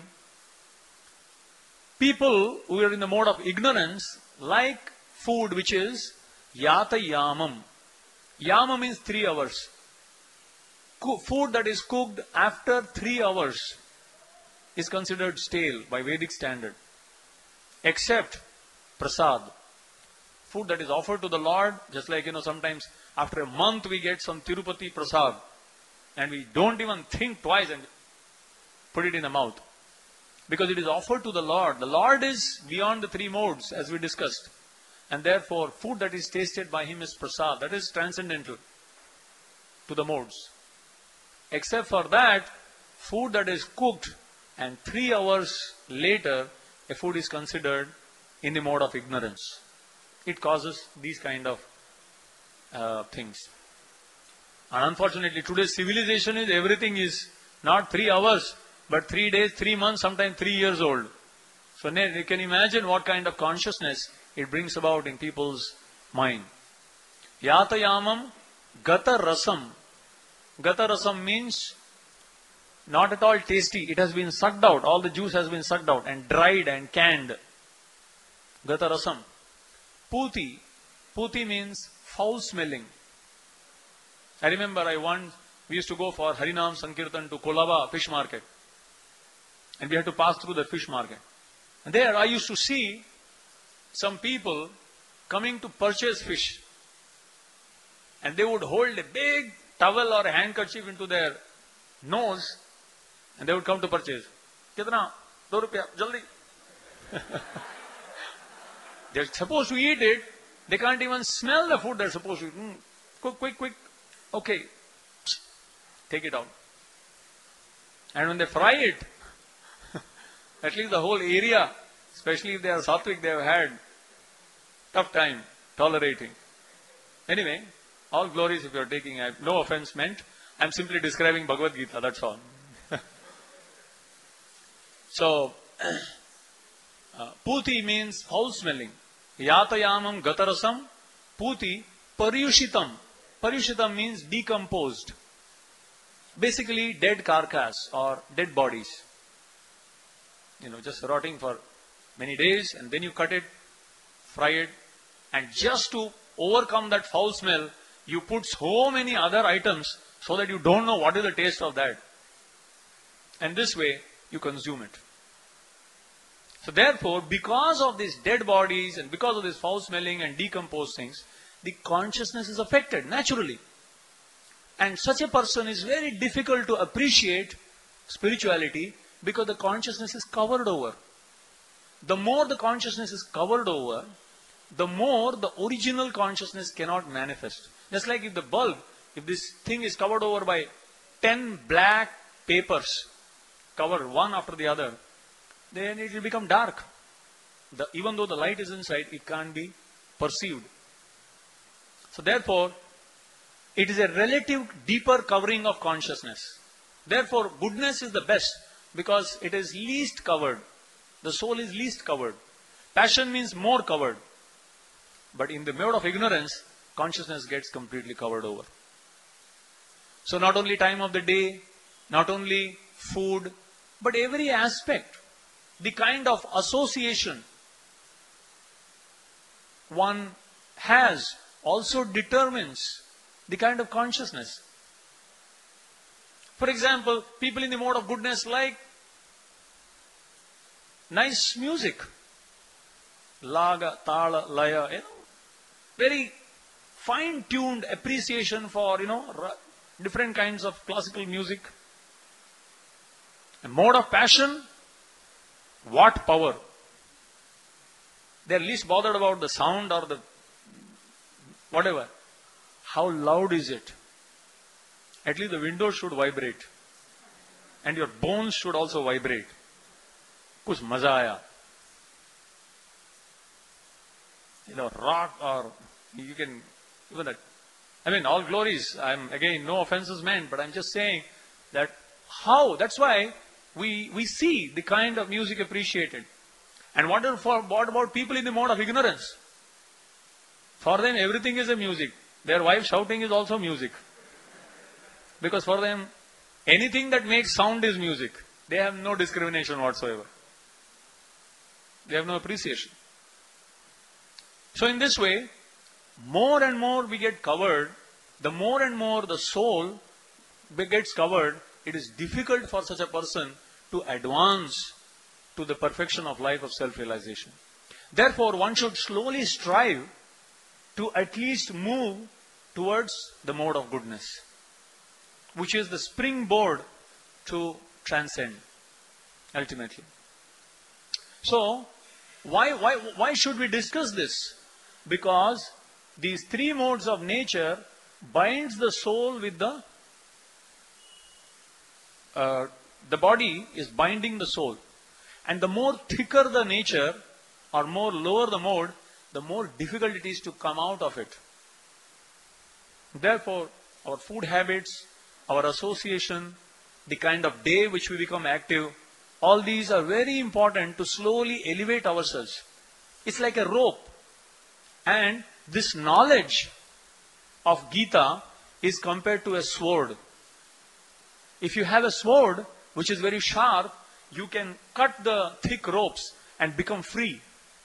People who are in the mode of ignorance like food which is yatayamam. Yama means three hours. Food that is cooked after three hours is considered stale by Vedic standard. Except prasad. Food that is offered to the Lord, just like, you know, sometimes after a month we get some Tirupati prasad and we don't even think twice and put it in the mouth. Because it is offered to the Lord. The Lord is beyond the three modes as we discussed. And therefore, food that is tasted by Him is prasad. That is transcendental to the modes. Except for that, food that is cooked and three hours later, a food is considered in the mode of ignorance. It causes these kind of uh, things. And unfortunately, today's civilization is everything is not three hours, but three days, three months, sometimes three years old. So you can imagine what kind of consciousness it brings about in people's mind. Yatayamam gata rasam. Gata rasam means not at all tasty. It has been sucked out. All the juice has been sucked out and dried and canned. Gata rasam. Puti. Puti means foul smelling. I remember I once, we used to go for Harinam Sankirtan to Kolaba fish market. And we had to pass through the fish market. And there I used to see some people coming to purchase fish. And they would hold a big towel or a handkerchief into their nose and they would come to purchase. Kitna? Do rupiya, jaldi. They're supposed to eat it. They can't even smell the food they're supposed to eat. Mm, quick, quick, quick. Okay. Take it out. And when they fry it, at least the whole area, especially if they are sattvic, they have had tough time tolerating. Anyway, all glories if you are taking, I have no offense meant. I am simply describing Bhagavad Gita, that's all. So, uh, puti means foul smelling. Yatayamam gatarasam. Puti paryushitam. Paryushitam means decomposed. Basically dead carcass or dead bodies. You know, just rotting for many days and then you cut it, fry it, and just to overcome that foul smell, you put so many other items so that you don't know what is the taste of that. And this way, you consume it. So therefore, because of these dead bodies and because of this foul smelling and decomposed things, the consciousness is affected naturally. And such a person is very difficult to appreciate spirituality because the consciousness is covered over. The more the consciousness is covered over, the more the original consciousness cannot manifest. Just like if the bulb, if this thing is covered over by ten black papers, covered one after the other, then it will become dark. The, even though the light is inside, it can't be perceived. So therefore, it is a relative deeper covering of consciousness. Therefore, goodness is the best because it is least covered. The soul is least covered. Passion means more covered. But in the mode of ignorance, consciousness gets completely covered over. So not only time of the day, not only food, but every aspect, the kind of association one has also determines the kind of consciousness. For example, people in the mode of goodness like nice music. Laga, tala, laya, you know, very fine-tuned appreciation for, you know, different kinds of classical music. A mode of passion, what power? They are least bothered about the sound or the whatever. How loud is it? At least the windows should vibrate. And your bones should also vibrate. Kuch maza aaya. you know, rock, or you can, even that. I mean, all glories, I'm, again, no offenses meant, but I'm just saying that how, that's why we, we see the kind of music appreciated. And what, are for, what about people in the mode of ignorance? For them, everything is a music. Their wife shouting is also music. Because for them, anything that makes sound is music. They have no discrimination whatsoever. They have no appreciation. So in this way, more and more we get covered, the more and more the soul gets covered, it is difficult for such a person to advance to the perfection of life of self-realization. Therefore, one should slowly strive to at least move towards the mode of goodness, which is the springboard to transcend, ultimately. So, why, why, why should we discuss this? Because these three modes of nature binds the soul with the, uh, the body is binding the soul. And the more thicker the nature, or more lower the mode, the more difficult it is to come out of it. Therefore, our food habits, our association, the kind of day which we become active, all these are very important to slowly elevate ourselves. It's like a rope. And this knowledge of Gita is compared to a sword. If you have a sword which is very sharp, you can cut the thick ropes and become free.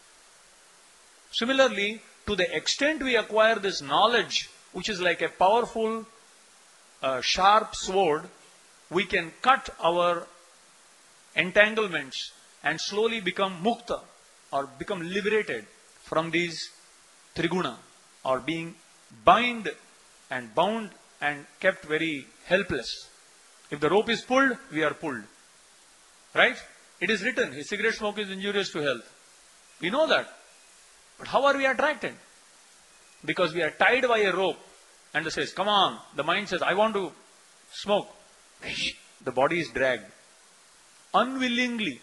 Similarly, to the extent we acquire this knowledge, which is like a powerful, uh, sharp sword, we can cut our entanglements and slowly become mukta, or become liberated from these triguna, or being bind and bound and kept very helpless. If the rope is pulled, we are pulled. Right? It is written, cigarette smoke is injurious to health. We know that. But how are we attracted? Because we are tied by a rope. And it says, come on. The mind says, I want to smoke. The body is dragged. Unwillingly.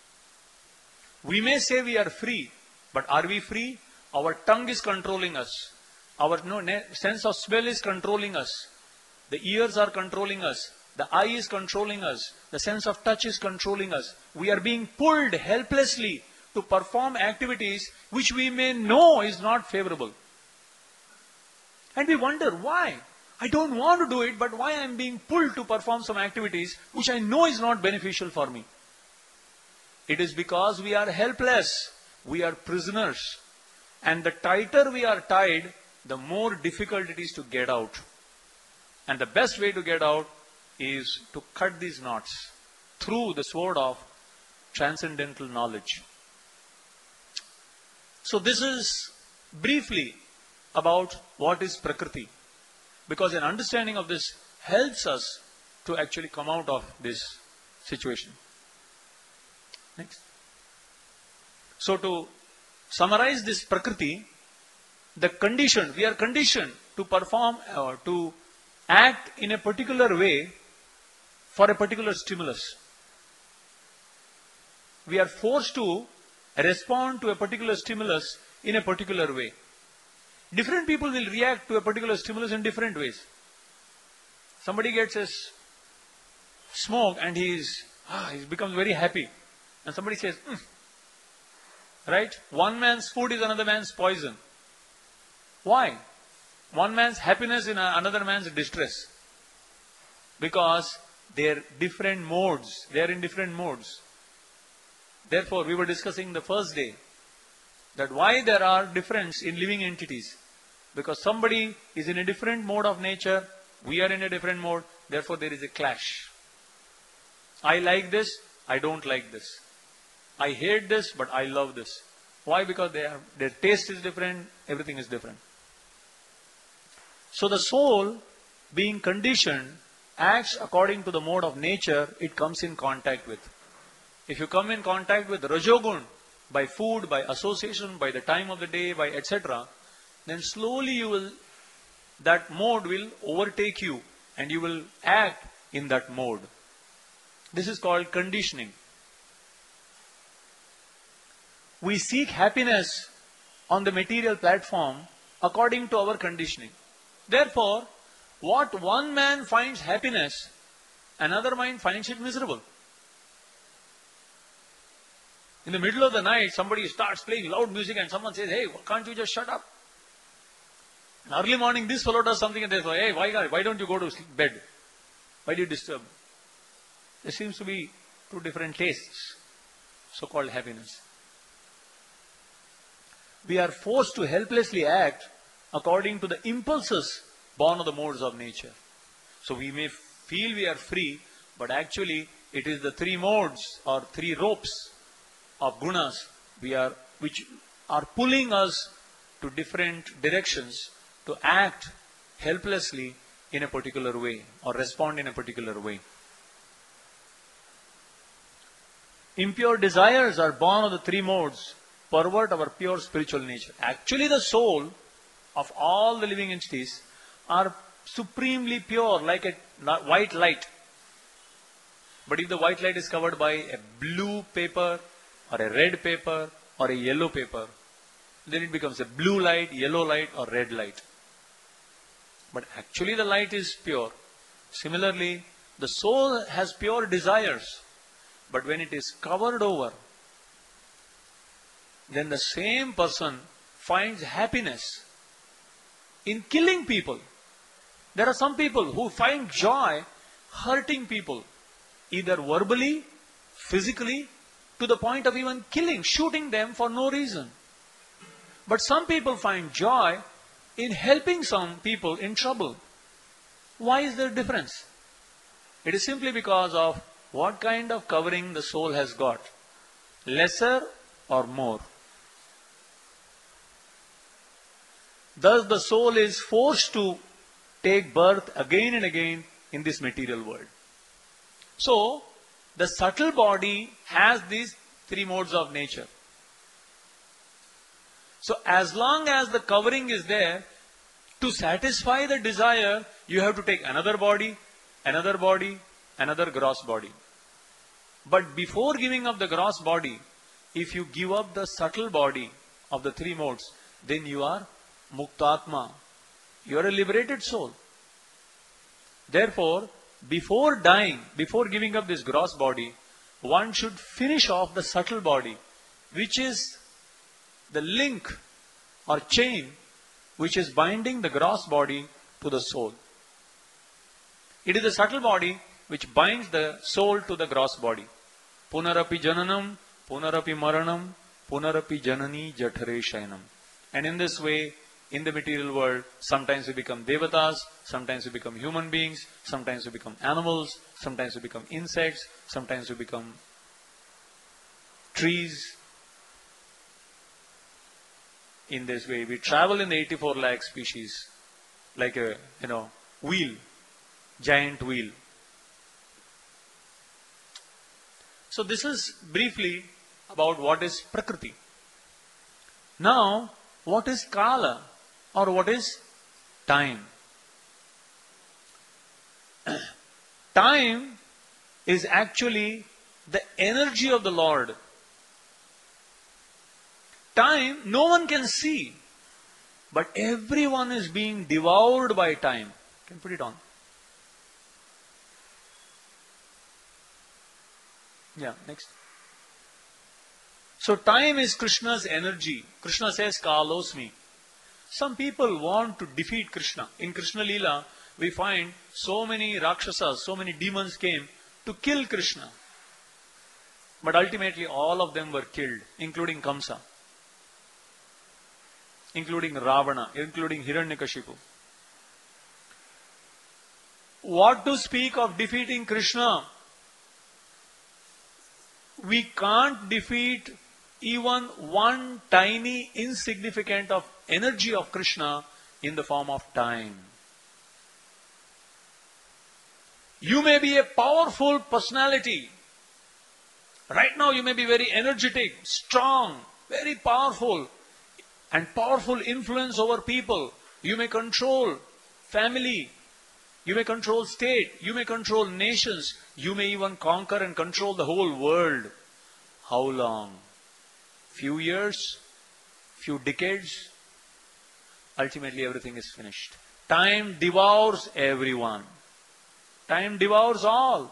We may say we are free. But are we free? Our tongue is controlling us. Our no, sense of smell is controlling us. The ears are controlling us. The eye is controlling us. The sense of touch is controlling us. We are being pulled helplessly to perform activities which we may know is not favorable. And we wonder why. I don't want to do it, but why I am being pulled to perform some activities which I know is not beneficial for me. It is because we are helpless. We are prisoners. And the tighter we are tied, the more difficult it is to get out. And the best way to get out is to cut these knots through the sword of transcendental knowledge. So this is briefly about what is Prakriti. Because an understanding of this helps us to actually come out of this situation. Next. So to summarize this Prakriti, the condition, we are conditioned to perform or to act in a particular way for a particular stimulus. We are forced to respond to a particular stimulus in a particular way. Different people will react to a particular stimulus in different ways. Somebody gets a smoke and he is, ah, he becomes very happy. And somebody says, mm. Right? One man's food is another man's poison. Why? One man's happiness in another man's distress. Because they are different modes. They are in different modes. Therefore, we were discussing the first day that why there are difference in living entities. Because somebody is in a different mode of nature, we are in a different mode, therefore there is a clash. I like this, I don't like this. I hate this, but I love this. Why? Because they are, their taste is different, everything is different. So the soul, being conditioned, acts according to the mode of nature it comes in contact with. If you come in contact with Rajogun, by food, by association, by the time of the day, by et cetera, then slowly you will, that mode will overtake you and you will act in that mode. This is called conditioning. We seek happiness on the material platform according to our conditioning. Therefore, what one man finds happiness, another man finds it miserable. In the middle of the night, somebody starts playing loud music and someone says, hey, can't you just shut up? And early morning, this fellow does something and they say, hey, why, why don't you go to sleep, bed? Why do you disturb? There seems to be two different tastes, so-called happiness. We are forced to helplessly act according to the impulses born of the modes of nature. So we may feel we are free, but actually it is the three modes or three ropes of gunas we are, which are pulling us to different directions to act helplessly in a particular way or respond in a particular way. Impure desires are born of the three modes, pervert our pure spiritual nature. Actually, the soul of all the living entities are supremely pure, like a white light. But if the white light is covered by a blue paper, or a red paper, or a yellow paper, then it becomes a blue light, yellow light, or red light. But actually the light is pure. Similarly, the soul has pure desires, but when it is covered over, then the same person finds happiness in killing people. There are some people who find joy hurting people, either verbally, physically, to the point of even killing, shooting them for no reason. But some people find joy in helping some people in trouble. Why is there a difference? It is simply because of what kind of covering the soul has got. Lesser or more. Thus the soul is forced to take birth again and again in this material world. So, the subtle body has these three modes of nature. So, as long as the covering is there, to satisfy the desire, you have to take another body, another body, another gross body. But before giving up the gross body, if you give up the subtle body of the three modes, then you are Muktatma. You are a liberated soul. Therefore, before dying, before giving up this gross body, one should finish off the subtle body, which is the link or chain which is binding the gross body to the soul. It is the subtle body which binds the soul to the gross body. Punarapi jananam, punarapi maranam, punarapi janani jathare shayanam. And in this way, in the material world, sometimes we become devatas, sometimes we become human beings, sometimes we become animals, sometimes we become insects, sometimes we become trees. In this way, we travel in the eighty-four lakh species like a, you know, wheel, giant wheel. So this is briefly about what is Prakriti. Now, what is Kala or what is time? Time is actually the energy of the Lord. Time, no one can see, but everyone is being devoured by time. You can put it on. Yeah, next. So time is Krishna's energy. Krishna says, Kalosmi. Some people want to defeat Krishna. In Krishna Leela, we find so many Rakshasas, so many demons came to kill Krishna. But ultimately all of them were killed, including Kamsa, including Ravana, including Hiranyakashipu. What to speak of defeating Krishna? We can't defeat even one tiny insignificant of energy of Krishna in the form of time. You may be a powerful personality. Right now you may be very energetic, strong, very powerful, and powerful influence over people. You may control family. You may control state. You may control nations. You may even conquer and control the whole world. How long? Few years? few decades, ultimately everything is finished. Time devours everyone. Time devours all.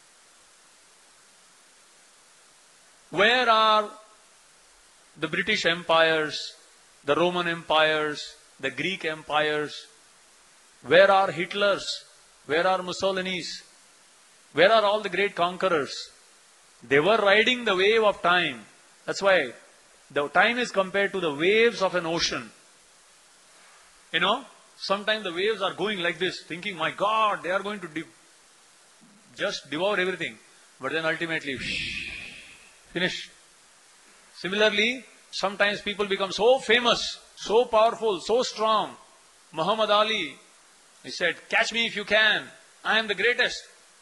Where are the British empires, the Roman empires, the Greek empires? Where are Hitlers? Where are Mussolinis? Where are all the great conquerors? They were riding the wave of time. That's why the time is compared to the waves of an ocean. You know, sometimes the waves are going like this, thinking, my God, they are going to de- just devour everything. But then ultimately, finish. Similarly, sometimes people become so famous, so powerful, so strong. Muhammad Ali, he said, catch me if you can. I am the greatest.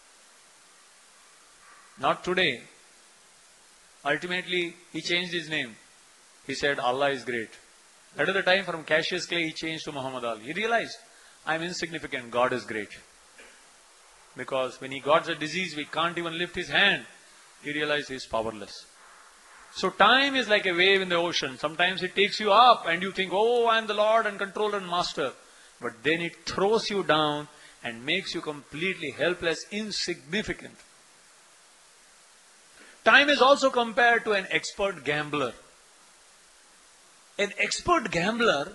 Not today. Ultimately, he changed his name. He said, Allah is great. At the time, from Cassius Clay, he changed to Muhammad Ali. He realized, I am insignificant, God is great. Because when he got the disease, we can't even lift his hand. He realized he is powerless. So time is like a wave in the ocean. Sometimes it takes you up and you think, oh, I am the Lord and controller and master. But then it throws you down and makes you completely helpless, insignificant. Time is also compared to an expert gambler. An expert gambler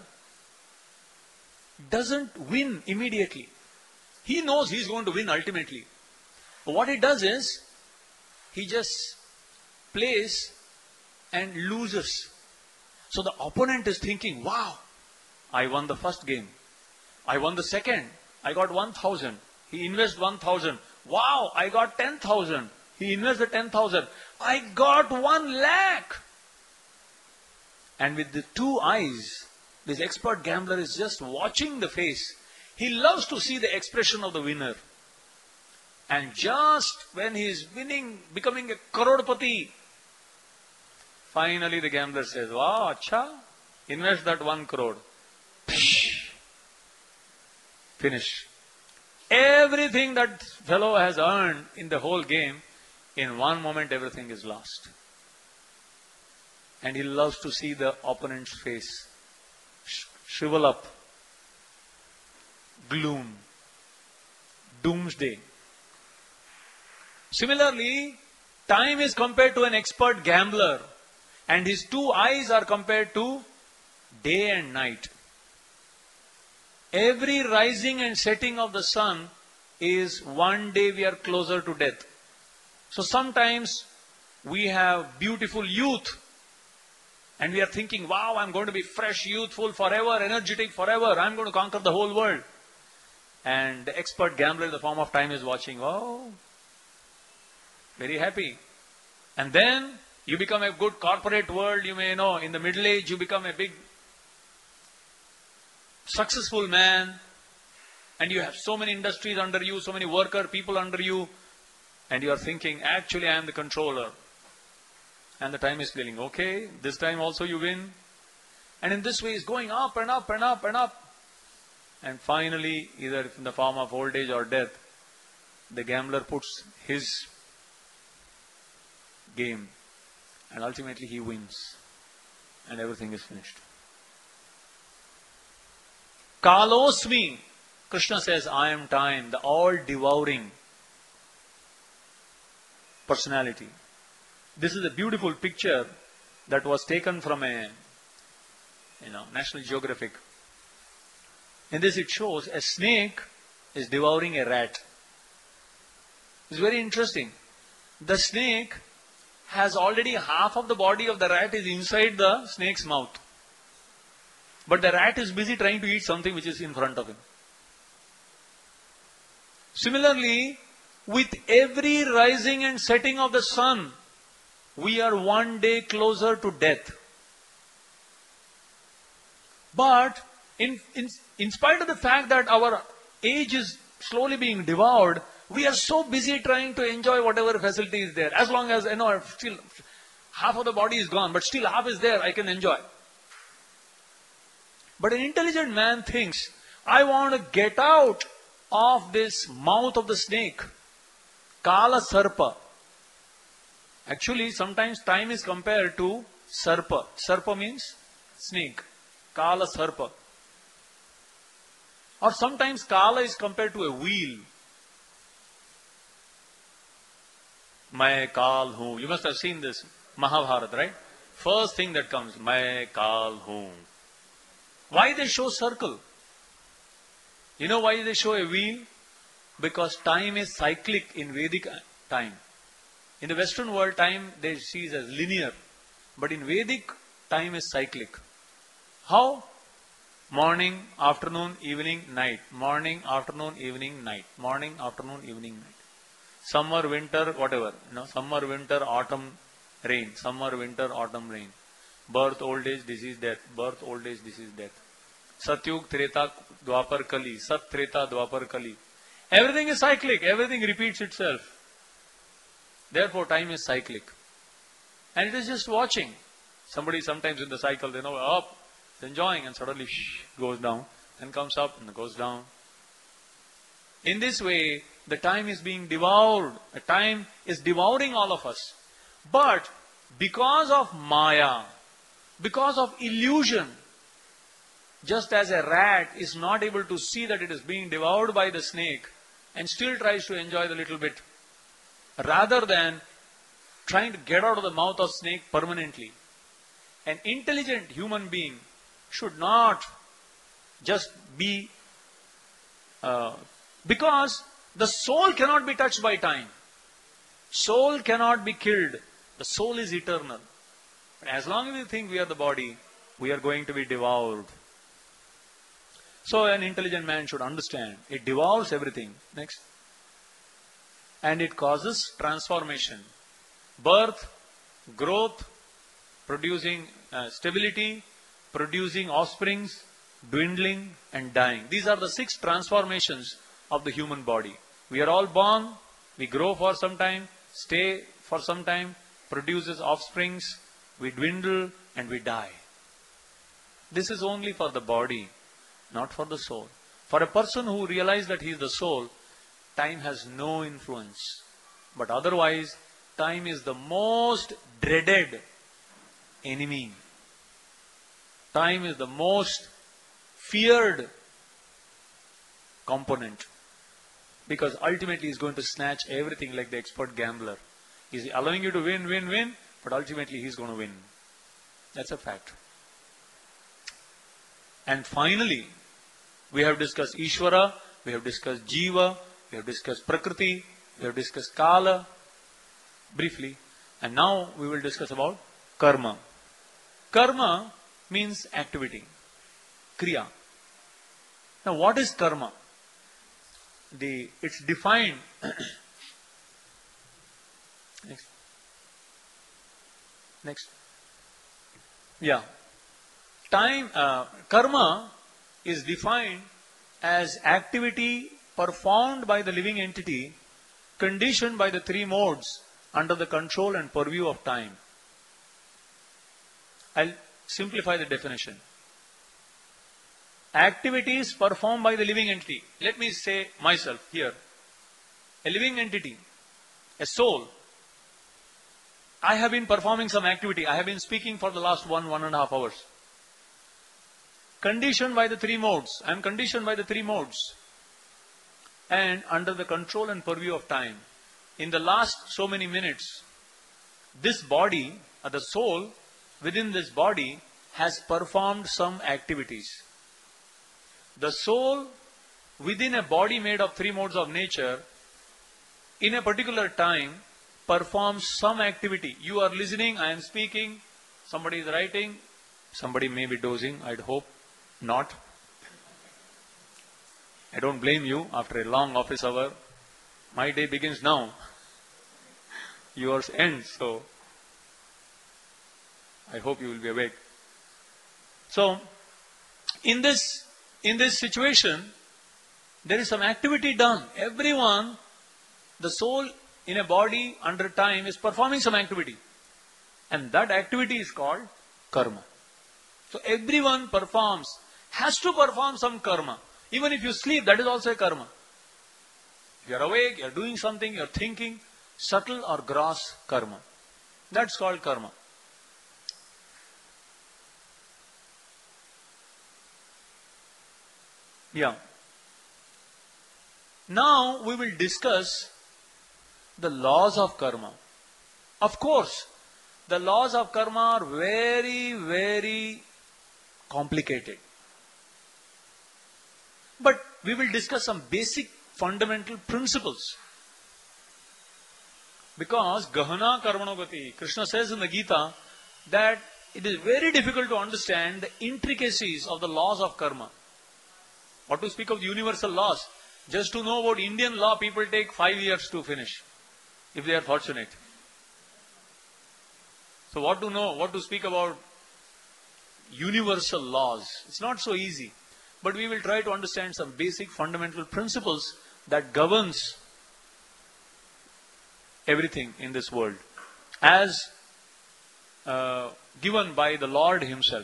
doesn't win immediately. He knows he's going to win ultimately. But what he does is, he just plays and loses. So the opponent is thinking, wow, I won the first game. I won the second. I got one thousand. He invests one thousand. Wow, I got ten thousand. He invests the ten thousand. I got one lakh. And with the two eyes, this expert gambler is just watching the face. He loves to see the expression of the winner. And just when he is winning, becoming a crorepati, finally the gambler says, wow, acha, invest that one crore. Finish. Everything that fellow has earned in the whole game, in one moment everything is lost. And he loves to see the opponent's face shrivel up. Gloom. Doomsday. Similarly, time is compared to an expert gambler. And his two eyes are compared to day and night. Every rising and setting of the sun is one day we are closer to death. So sometimes we have beautiful youth and we are thinking, wow, I'm going to be fresh, youthful forever, energetic forever. I'm going to conquer the whole world. And the expert gambler in the form of time is watching, oh, very happy. And then you become a good corporate world, you may know, in the middle age you become a big successful man and you have so many industries under you, so many worker people under you, and you are thinking, actually I am the controller. And the time is feeling, okay, this time also you win. And in this way it's going up and up and up and up. And finally, either in the form of old age or death, the gambler puts his game and ultimately he wins. And everything is finished. Kalosmi, Krishna says, I am time, the all-devouring personality. This is a beautiful picture that was taken from a, you know, National Geographic. In this it shows a snake is devouring a rat. It's very interesting. The snake has already half of the body of the rat is inside the snake's mouth. But the rat is busy trying to eat something which is in front of him. Similarly, with every rising and setting of the sun, we are one day closer to death. But in, in, in spite of the fact that our age is slowly being devoured, we are so busy trying to enjoy whatever facility is there. As long as, you know, still half of the body is gone, but still half is there, I can enjoy. But an intelligent man thinks, I want to get out of this mouth of the snake. Kala Sarpa. Actually, sometimes time is compared to Sarpa. Sarpa means snake, Kala Sarpa. Or sometimes Kala is compared to a wheel. Main Kal hoon. You must have seen this Mahabharata, right? First thing that comes, Main Kal hoon. Why they show circle? You know why they show a wheel? Because time is cyclic in Vedic time. In the Western world, time they see it as linear. But in Vedic, time is cyclic. How? Morning, afternoon, evening, night. Morning, afternoon, evening, night. Morning, afternoon, evening, night. Summer, winter, whatever. You know, summer, winter, autumn, rain. Summer, winter, autumn, rain. Birth, old age, disease, death. Birth, old age, disease, death. Satyug, Treta, Dwapar, Kali. Sat, Treta, Dwapar, Kali. Everything is cyclic. Everything repeats itself. Therefore, time is cyclic. And it is just watching. Somebody sometimes in the cycle, they know, up, enjoying, and suddenly shh, goes down, and comes up, and goes down. In this way, the time is being devoured. The time is devouring all of us. But, because of Maya, because of illusion, just as a rat is not able to see that it is being devoured by the snake, and still tries to enjoy the little bit, rather than trying to get out of the mouth of snake permanently. An intelligent human being should not just be, uh, because the soul cannot be touched by time. Soul cannot be killed. The soul is eternal. But as long as we think we are the body, we are going to be devoured. So an intelligent man should understand. It devours everything. Next. And it causes transformation. Birth, growth, producing uh, stability, producing offsprings, dwindling and dying. These are the six transformations of the human body. We are all born, we grow for some time, stay for some time, produces offsprings, we dwindle and we die. This is only for the body, not for the soul. For a person who realizes that he is the soul, time has no influence. But otherwise, time is the most dreaded enemy. Time is the most feared component. Because ultimately he is going to snatch everything like the expert gambler. He is allowing you to win, win, win, but ultimately he is going to win. That's a fact. And finally, we have discussed Ishvara, we have discussed Jiva, we have discussed Prakriti, we have discussed Kala, briefly. And now we will discuss about Karma. Karma means activity, Kriya. Now what is Karma? The, it's defined. Next. Next. Yeah. Time, uh, karma is defined as activity performed by the living entity, conditioned by the three modes under the control and purview of time. I'll simplify the definition. Activities performed by the living entity. Let me say myself here. A living entity, a soul. I have been performing some activity. I have been speaking for the last one, one and a half hours. Conditioned by the three modes. I am conditioned by the three modes. And under the control and purview of time. In the last so many minutes, this body, or the soul within this body, has performed some activities. The soul within a body made of three modes of nature, in a particular time, performs some activity. You are listening, I am speaking, somebody is writing, somebody may be dozing, I'd hope not. I don't blame you after a long office hour. My day begins now. Yours ends, so I hope you will be awake. So, in this In this situation, there is some activity done. Everyone, the soul in a body under time is performing some activity. And that activity is called karma. So everyone performs, has to perform some karma. Even if you sleep, that is also a karma. You are awake, you are doing something, you are thinking, subtle or gross karma. That's called karma. Yeah. Now we will discuss the laws of karma. Of course, the laws of karma are very, very complicated. But we will discuss some basic fundamental principles. Because Gahana Karmanogati, Krishna says in the Gita that it is very difficult to understand the intricacies of the laws of karma. What to speak of the universal laws? Just to know about Indian law, people take five years to finish, if they are fortunate. So what to know, what to speak about universal laws? It's not so easy. But we will try to understand some basic fundamental principles that governs everything in this world as uh, given by the Lord Himself.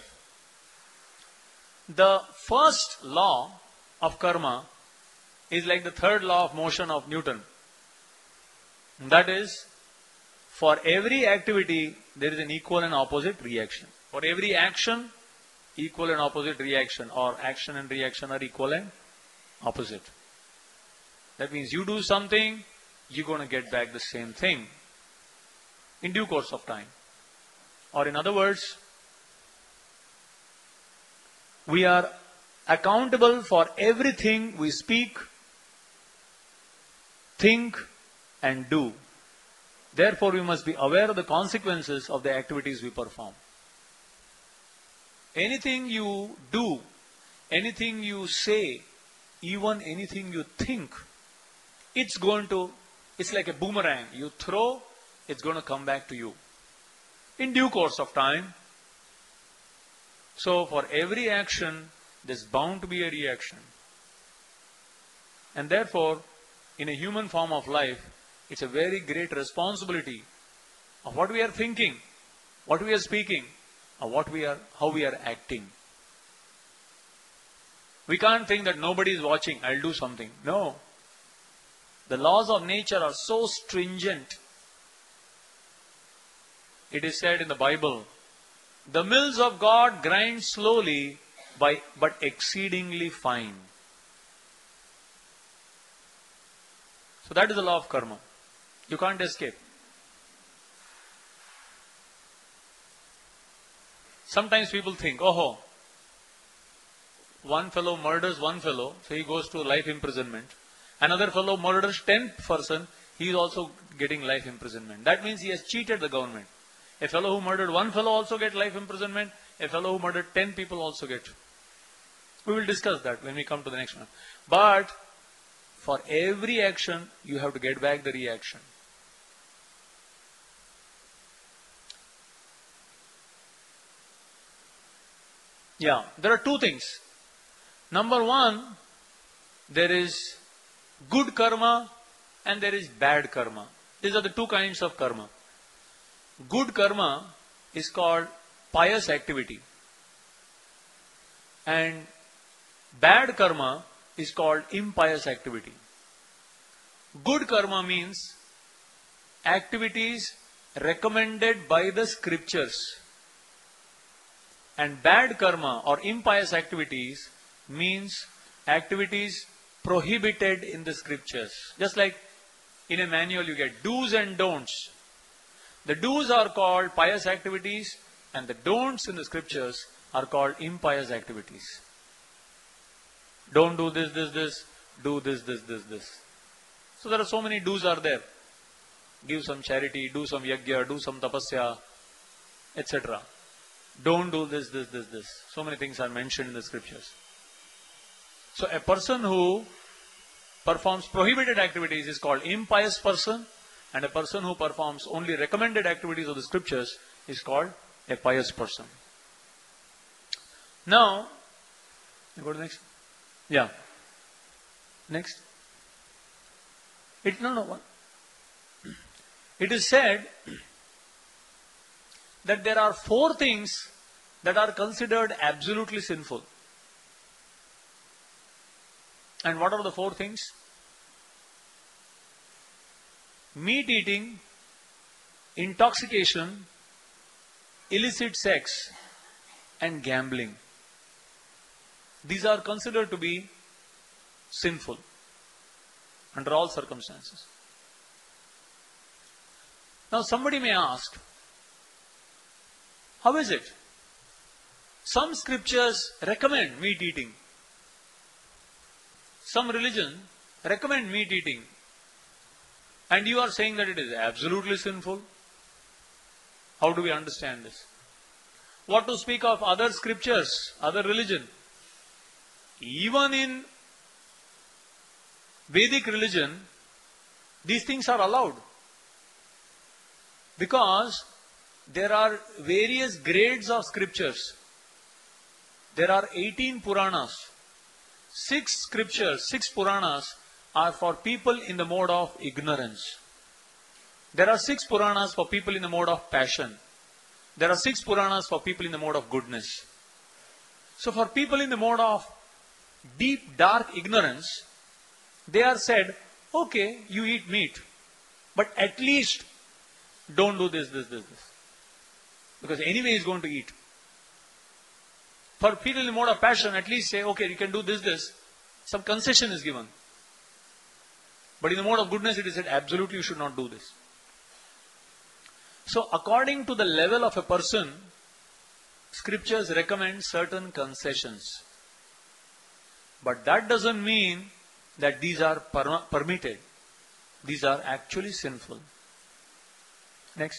The first law of karma is like the third law of motion of Newton. That is, for every activity, there is an equal and opposite reaction. For every action, equal and opposite reaction, or action and reaction are equal and opposite. That means you do something, you're going to get back the same thing in due course of time. Or in other words, we are accountable for everything we speak, think and do. Therefore, we must be aware of the consequences of the activities we perform. Anything you do, anything you say, even anything you think, it's going to, it's like a boomerang. You throw, it's going to come back to you in due course of time. So for every action, there's bound to be a reaction. And therefore, in a human form of life, it's a very great responsibility of what we are thinking, what we are speaking, or what we are, how we are acting. We can't think that nobody is watching, I'll do something. No. The laws of nature are so stringent. It is said in the Bible, the mills of God grind slowly, by, but exceedingly fine. So that is the law of karma. You can't escape. Sometimes people think, oh, one fellow murders one fellow, so he goes to life imprisonment. Another fellow murders ten person, he is also getting life imprisonment. That means he has cheated the government. A fellow who murdered one fellow also get life imprisonment. A fellow who murdered ten people also get. We will discuss that when we come to the next one. But for every action, you have to get back the reaction. Yeah, there are two things. Number one, there is good karma and there is bad karma. These are the two kinds of karma. Good karma is called pious activity. And bad karma is called impious activity. Good karma means activities recommended by the scriptures. And bad karma or impious activities means activities prohibited in the scriptures. Just like in a manual you get do's and don'ts. The do's are called pious activities and the don'ts in the scriptures are called impious activities. Don't do this, this, this. Do this, this, this, this. So there are so many do's are there. Give some charity, do some yajna, do some tapasya, et cetera. Don't do this, this, this, this. So many things are mentioned in the scriptures. So a person who performs prohibited activities is called impious person, and a person who performs only recommended activities of the scriptures is called a pious person. Now, you go to the next. Yeah. Next. It, no, no, one. It is said that there are four things that are considered absolutely sinful. And what are the four things? Meat eating, intoxication, illicit sex, and gambling. These are considered to be sinful under all circumstances. Now somebody may ask, how is it? Some scriptures recommend meat eating. Some religion recommend meat eating. And you are saying that it is absolutely sinful? How do we understand this? What to speak of other scriptures, other religion? Even in Vedic religion, these things are allowed. Because there are various grades of scriptures. There are eighteen Puranas. Six scriptures, six Puranas are for people in the mode of ignorance. There are six Puranas for people in the mode of passion. There are six Puranas for people in the mode of goodness. So for people in the mode of deep, dark ignorance, they are said, okay, you eat meat, but at least don't do this, this, this, this. Because anyway he is going to eat. For people in the mode of passion, at least say, okay, you can do this, this. Some concession is given. But in the mode of goodness, it is said, absolutely you should not do this. So according to the level of a person, scriptures recommend certain concessions. But that doesn't mean that these are per- permitted. These are actually sinful. Next.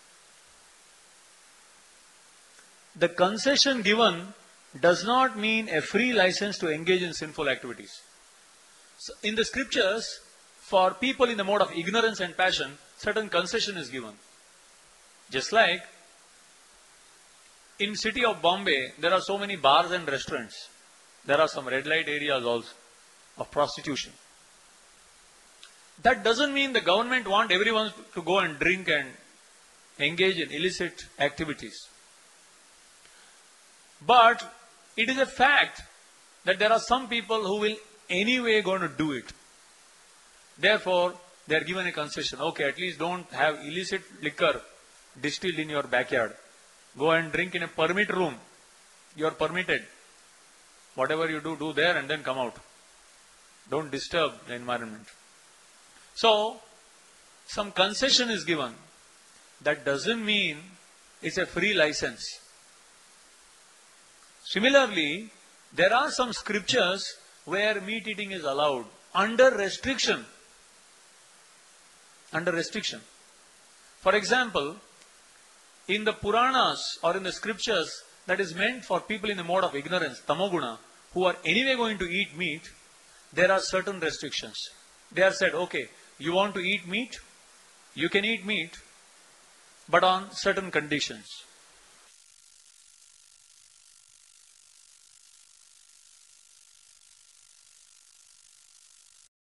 The concession given does not mean a free license to engage in sinful activities. So in the scriptures, for people in the mode of ignorance and passion, certain concession is given. Just like in city of Bombay, there are so many bars and restaurants. There are some red light areas also of prostitution. That doesn't mean the government want everyone to go and drink and engage in illicit activities. But it is a fact that there are some people who will anyway going to do it. Therefore, they are given a concession. Okay, at least don't have illicit liquor distilled in your backyard. Go and drink in a permit room. You are permitted. Whatever you do, do there and then come out. Don't disturb the environment. So, some concession is given. That doesn't mean it's a free license. Similarly, there are some scriptures where meat eating is allowed under restriction. Under restriction. For example, in the Puranas or in the scriptures that is meant for people in the mode of ignorance, tamoguna, who are anyway going to eat meat, there are certain restrictions. They are said, okay, you want to eat meat? You can eat meat, but on certain conditions.